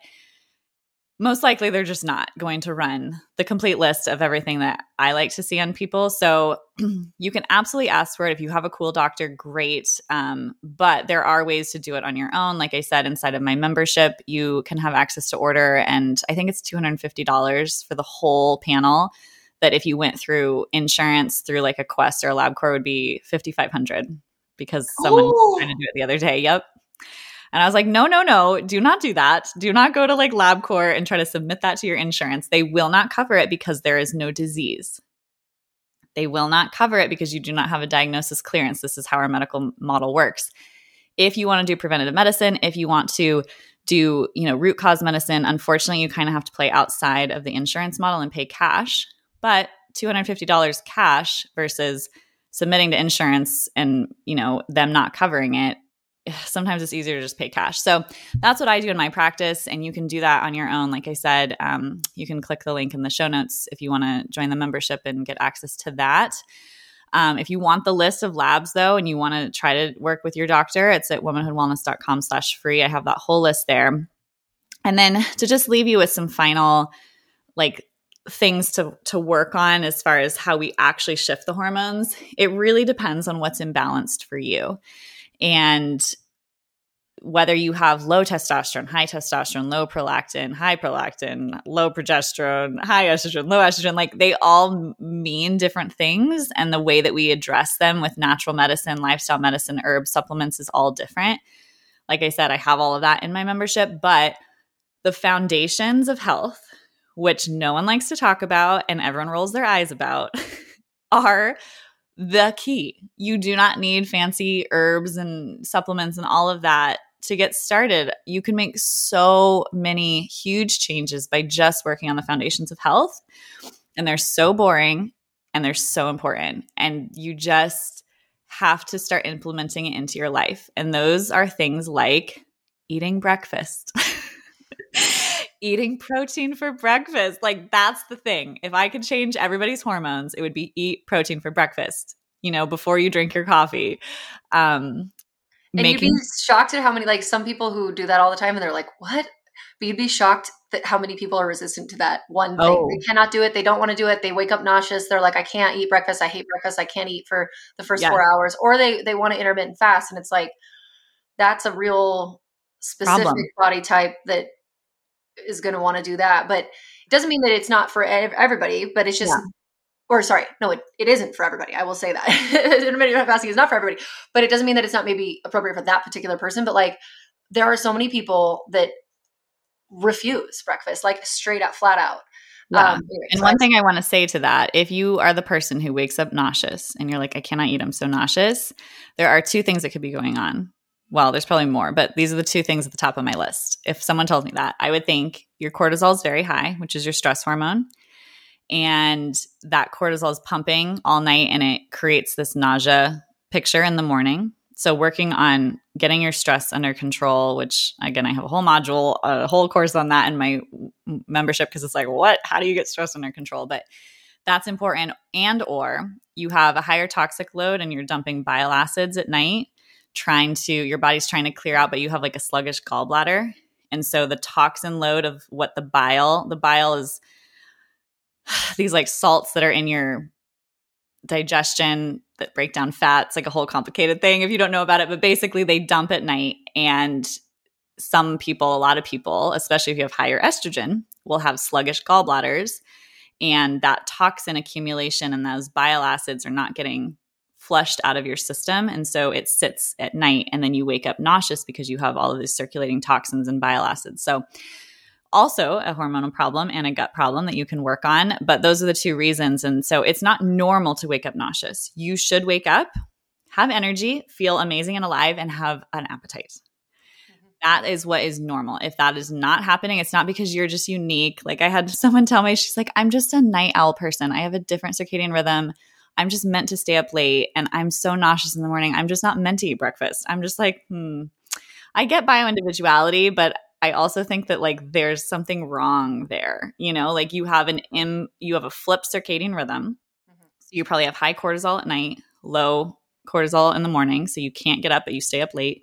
most likely they're just not going to run the complete list of everything that I like to see on people. So you can absolutely ask for it. If you have a cool doctor, great. Um, but there are ways to do it on your own. Like I said, inside of my membership, you can have access to order. And I think it's two hundred fifty dollars for the whole panel. That if you went through insurance through like a Quest or a LabCorp, would be fifty-five hundred dollars, because someone Ooh. was trying to do it the other day. Yep. And I was like, no, no, no, do not do that. Do not go to like LabCorp and try to submit that to your insurance. They will not cover it because there is no disease. They will not cover it because you do not have a diagnosis clearance. This is how our medical model works. If you want to do preventative medicine, if you want to do, you know, root cause medicine, unfortunately, you kind of have to play outside of the insurance model and pay cash. But two hundred fifty dollars cash versus submitting to insurance and, you know, them not covering it, sometimes it's easier to just pay cash. So that's what I do in my practice, and you can do that on your own. Like I said, um, you can click the link in the show notes if you want to join the membership and get access to that. Um, if you want the list of labs, though, and you want to try to work with your doctor, it's at womanhoodwellness.com slash free. I have that whole list there. And then to just leave you with some final, like, things to to work on as far as how we actually shift the hormones, it really depends on what's imbalanced for you. And whether you have low testosterone, high testosterone, low prolactin, high prolactin, low progesterone, high estrogen, low estrogen, like, they all mean different things. And the way that we address them with natural medicine, lifestyle medicine, herbs, supplements is all different. Like I said, I have all of that in my membership, but the foundations of health, which no one likes to talk about and everyone rolls their eyes about, are the key. You do not need fancy herbs and supplements and all of that to get started. You can make so many huge changes by just working on the foundations of health. And they're so boring and they're so important. And you just have to start implementing it into your life. And those are things like eating breakfast. Eating protein for breakfast. Like, that's the thing. If I could change everybody's hormones, it would be eat protein for breakfast, you know, before you drink your coffee. Um, and making- you'd be shocked at how many, like, some people who do that all the time and they're like, what? But you'd be shocked that how many people are resistant to that one thing. Oh. They cannot do it. They don't want to do it. They wake up nauseous. They're like, I can't eat breakfast. I hate breakfast. I can't eat for the first Yes. four hours. Or they, they want to intermittent fast. And it's like, that's a real specific Problem. body type that is going to want to do that. But it doesn't mean that it's not for ev- everybody, but it's just, Yeah. or sorry, no, it, it isn't for everybody. I will say that intermittent fasting is not for everybody, but it doesn't mean that it's not maybe appropriate for that particular person. But like, there are so many people that refuse breakfast, like straight up, flat out. Yeah. Um, anyway, And so one I- thing I want to say to that, if you are the person who wakes up nauseous and you're like, I cannot eat, I'm so nauseous, there are two things that could be going on. Well, there's probably more, but these are the two things at the top of my list. If someone told me that, I would think your cortisol is very high, which is your stress hormone. And that cortisol is pumping all night and it creates this nausea picture in the morning. So working on getting your stress under control, which again, I have a whole module, a whole course on that in my membership because it's like, what? How do you get stress under control? But that's important. And or you have a higher toxic load and you're dumping bile acids at night, trying to, your body's trying to clear out, but you have like a sluggish gallbladder. And so the toxin load of what the bile, the bile is these like salts that are in your digestion that break down fat. It's like a whole complicated thing if you don't know about it, but basically they dump at night. And some people, a lot of people, especially if you have higher estrogen, will have sluggish gallbladders, and that toxin accumulation and those bile acids are not getting flushed out of your system. And so it sits at night and then you wake up nauseous because you have all of these circulating toxins and bile acids. So also a hormonal problem and a gut problem that you can work on. But those are the two reasons. And so it's not normal to wake up nauseous. You should wake up, have energy, feel amazing and alive, and have an appetite. Mm-hmm. That is what is normal. If that is not happening, it's not because you're just unique. Like I had someone tell me, she's like, I'm just a night owl person. I have a different circadian rhythm. I'm just meant to stay up late and I'm so nauseous in the morning. I'm just not meant to eat breakfast. I'm just like, hmm, I get bio-individuality, but I also think that like there's something wrong there. You know, like you have an Im, you have a flipped circadian rhythm. Mm-hmm. So you probably have high cortisol at night, low cortisol in the morning. So you can't get up, but you stay up late.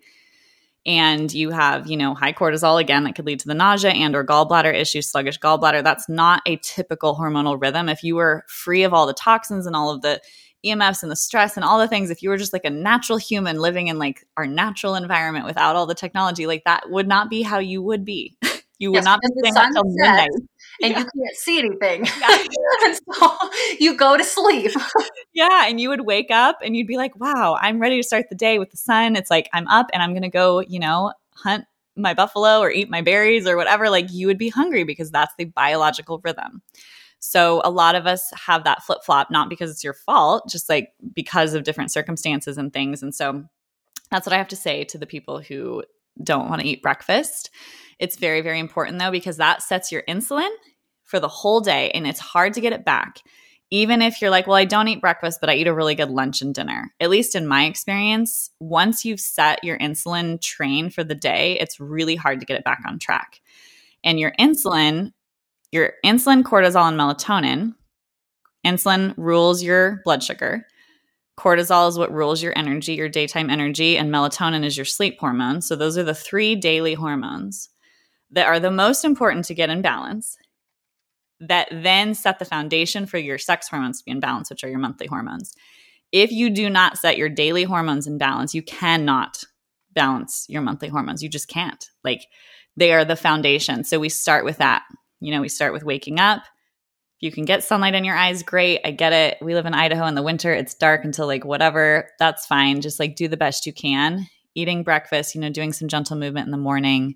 And you have, you know, high cortisol again that could lead to the nausea and or gallbladder issues, sluggish gallbladder. That's not a typical hormonal rhythm. If you were free of all the toxins and all of the E M Fs and the stress and all the things, if you were just like a natural human living in like our natural environment without all the technology, like that would not be how you would be. You would yes, not be staying up till midnight. And yeah. you can't see anything. Yeah. And so you go to sleep. Yeah. And you would wake up and you'd be like, wow, I'm ready to start the day with the sun. It's like, I'm up and I'm going to go, you know, hunt my buffalo or eat my berries or whatever. Like you would be hungry because that's the biological rhythm. So a lot of us have that flip flop, not because it's your fault, just like because of different circumstances and things. And so that's what I have to say to the people who don't want to eat breakfast. It's very, very important though, because that sets your insulin for the whole day and it's hard to get it back. Even if you're like, well, I don't eat breakfast, but I eat a really good lunch and dinner. At least in my experience, once you've set your insulin train for the day, it's really hard to get it back on track. And your insulin, your insulin, cortisol, and melatonin, insulin rules your blood sugar. Cortisol is what rules your energy, your daytime energy, and melatonin is your sleep hormone. So those are the three daily hormones that are the most important to get in balance, that then set the foundation for your sex hormones to be in balance, which are your monthly hormones. If you do not set your daily hormones in balance, you cannot balance your monthly hormones. You just can't. Like they are the foundation. So we start with that. You know, we start with waking up. If you can get sunlight in your eyes, great. I get it. We live in Idaho in the winter. It's dark until like whatever. That's fine. Just like do the best you can. Eating breakfast, you know, doing some gentle movement in the morning,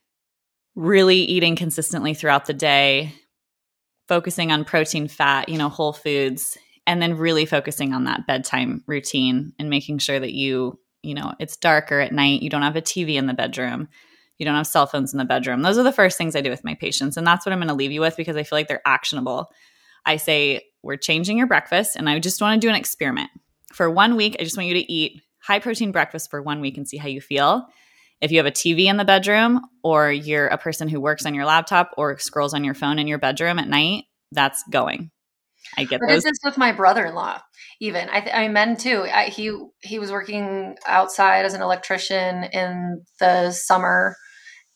really eating consistently throughout the day, focusing on protein, fat, you know, whole foods, and then really focusing on that bedtime routine and making sure that you, you know, it's darker at night. You don't have a T V in the bedroom. You don't have cell phones in the bedroom. Those are the first things I do with my patients. And that's what I'm going to leave you with because I feel like they're actionable. I say, we're changing your breakfast and I just want to do an experiment. For one week, I just want you to eat high protein breakfast for one week and see how you feel. If you have a T V in the bedroom or you're a person who works on your laptop or scrolls on your phone in your bedroom at night, that's going. I get I those. did this with my brother-in-law. Even I, th- I mean, men too. I, he he was working outside as an electrician in the summer,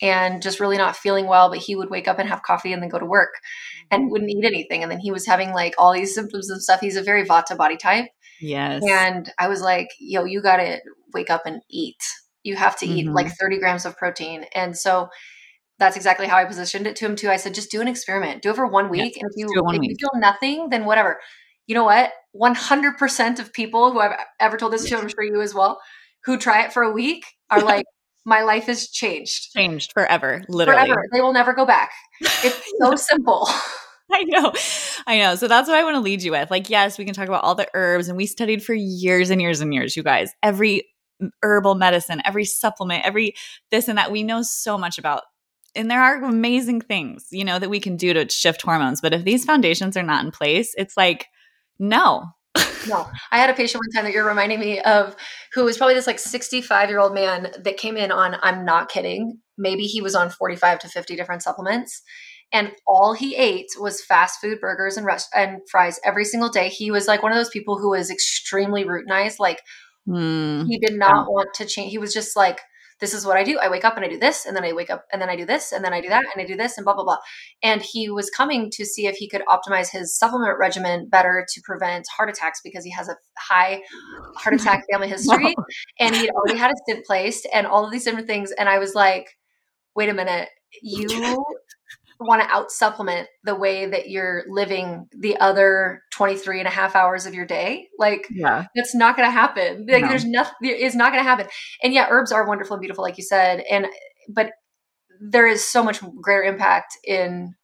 and just really not feeling well, but he would wake up and have coffee and then go to work and wouldn't eat anything. And then he was having like all these symptoms and stuff. He's a very Vata body type. Yes. And I was like, yo, you got to wake up and eat. You have to eat mm-hmm. like thirty grams of protein. And so that's exactly how I positioned it to him too. I said, just do an experiment. Do it for one week. Yeah, and if you, if you feel nothing, then whatever. You know what? one hundred percent of people who I've ever told this to, I'm sure you as well, who try it for a week are yeah. like, my life has changed. Changed forever, literally. Forever. They will never go back. It's so simple. I know. I know. So that's what I want to lead you with. Like, yes, we can talk about all the herbs, and we studied for years and years and years, you guys. Every herbal medicine, every supplement, every this and that. We know so much about. And there are amazing things, you know, that we can do to shift hormones. But if these foundations are not in place, it's like, no. No, I had a patient one time that you're reminding me of who was probably this like sixty-five year old man that came in on, I'm not kidding, maybe he was on forty-five to fifty different supplements. And all he ate was fast food, burgers and rest- and fries every single day. He was like one of those people who was extremely routinized. Like mm, he did not yeah. want to change. He was just like, this is what I do. I wake up and I do this, and then I wake up and then I do this, and then I do that, and I do this, and blah, blah, blah. And he was coming to see if he could optimize his supplement regimen better to prevent heart attacks because he has a high heart attack family history. Wow. And he'd already had a stent placed and all of these different things. And I was like, wait a minute, you want to out supplement the way that you're living the other twenty-three and a half hours of your day. Like yeah. that's not going to happen. Like no. there's nothing, it's not going to happen. And yeah, herbs are wonderful and beautiful, like you said. And, but there is so much greater impact in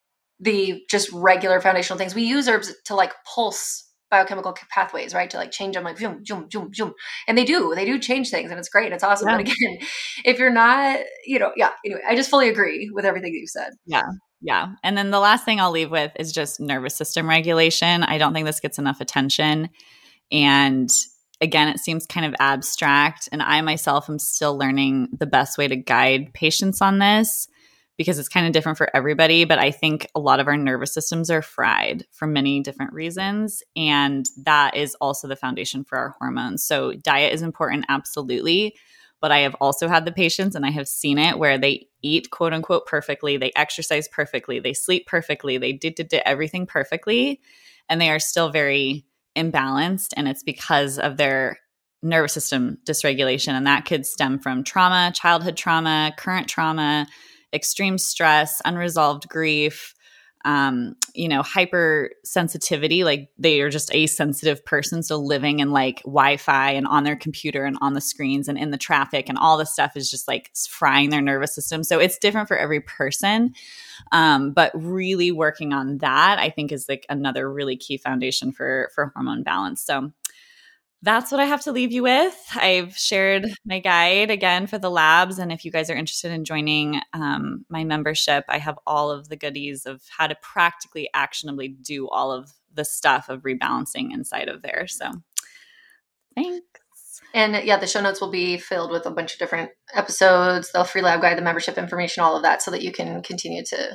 the just regular foundational things. We use herbs to like pulse biochemical pathways, right? To like change them, like zoom, zoom, zoom, zoom. And they do, they do change things, and it's great. It's awesome. Yeah. But again, if you're not, you know, yeah, anyway, I just fully agree with everything that you said. Yeah. Yeah. And then the last thing I'll leave with is just nervous system regulation. I don't think this gets enough attention. And again, it seems kind of abstract. And I myself am still learning the best way to guide patients on this, because it's kind of different for everybody. But I think a lot of our nervous systems are fried for many different reasons. And that is also the foundation for our hormones. So diet is important, absolutely. But I have also had the patients, and I have seen it, where they eat quote unquote perfectly. They exercise perfectly. They sleep perfectly. They did, did, did everything perfectly. And they are still very imbalanced. And it's because of their nervous system dysregulation. And that could stem from trauma, childhood trauma, current trauma, extreme stress, unresolved grief, um, you know, hypersensitivity. Like they are just a sensitive person. So living in like Wi-Fi and on their computer and on the screens and in the traffic and all this stuff is just like frying their nervous system. So it's different for every person. Um, but really working on that, I think, is like another really key foundation for, for hormone balance. So that's what I have to leave you with. I've shared my guide again for the labs. And if you guys are interested in joining um, my membership, I have all of the goodies of how to practically, actionably do all of the stuff of rebalancing inside of there. So thanks. And yeah, the show notes will be filled with a bunch of different episodes, the free lab guide, the membership information, all of that, so that you can continue to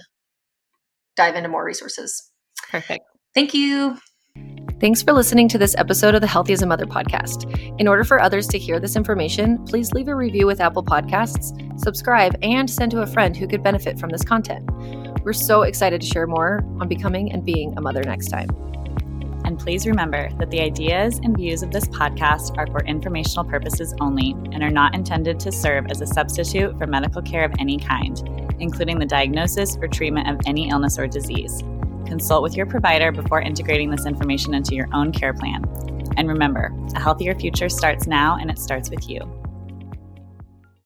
dive into more resources. Perfect. Thank you. Thanks for listening to this episode of the Healthy as a Mother podcast. In order for others to hear this information, please leave a review with Apple Podcasts, subscribe, and send to a friend who could benefit from this content. We're so excited to share more on becoming and being a mother next time. And please remember that the ideas and views of this podcast are for informational purposes only and are not intended to serve as a substitute for medical care of any kind, including the diagnosis or treatment of any illness or disease. Consult with your provider before integrating this information into your own care plan. And remember, a healthier future starts now, and it starts with you.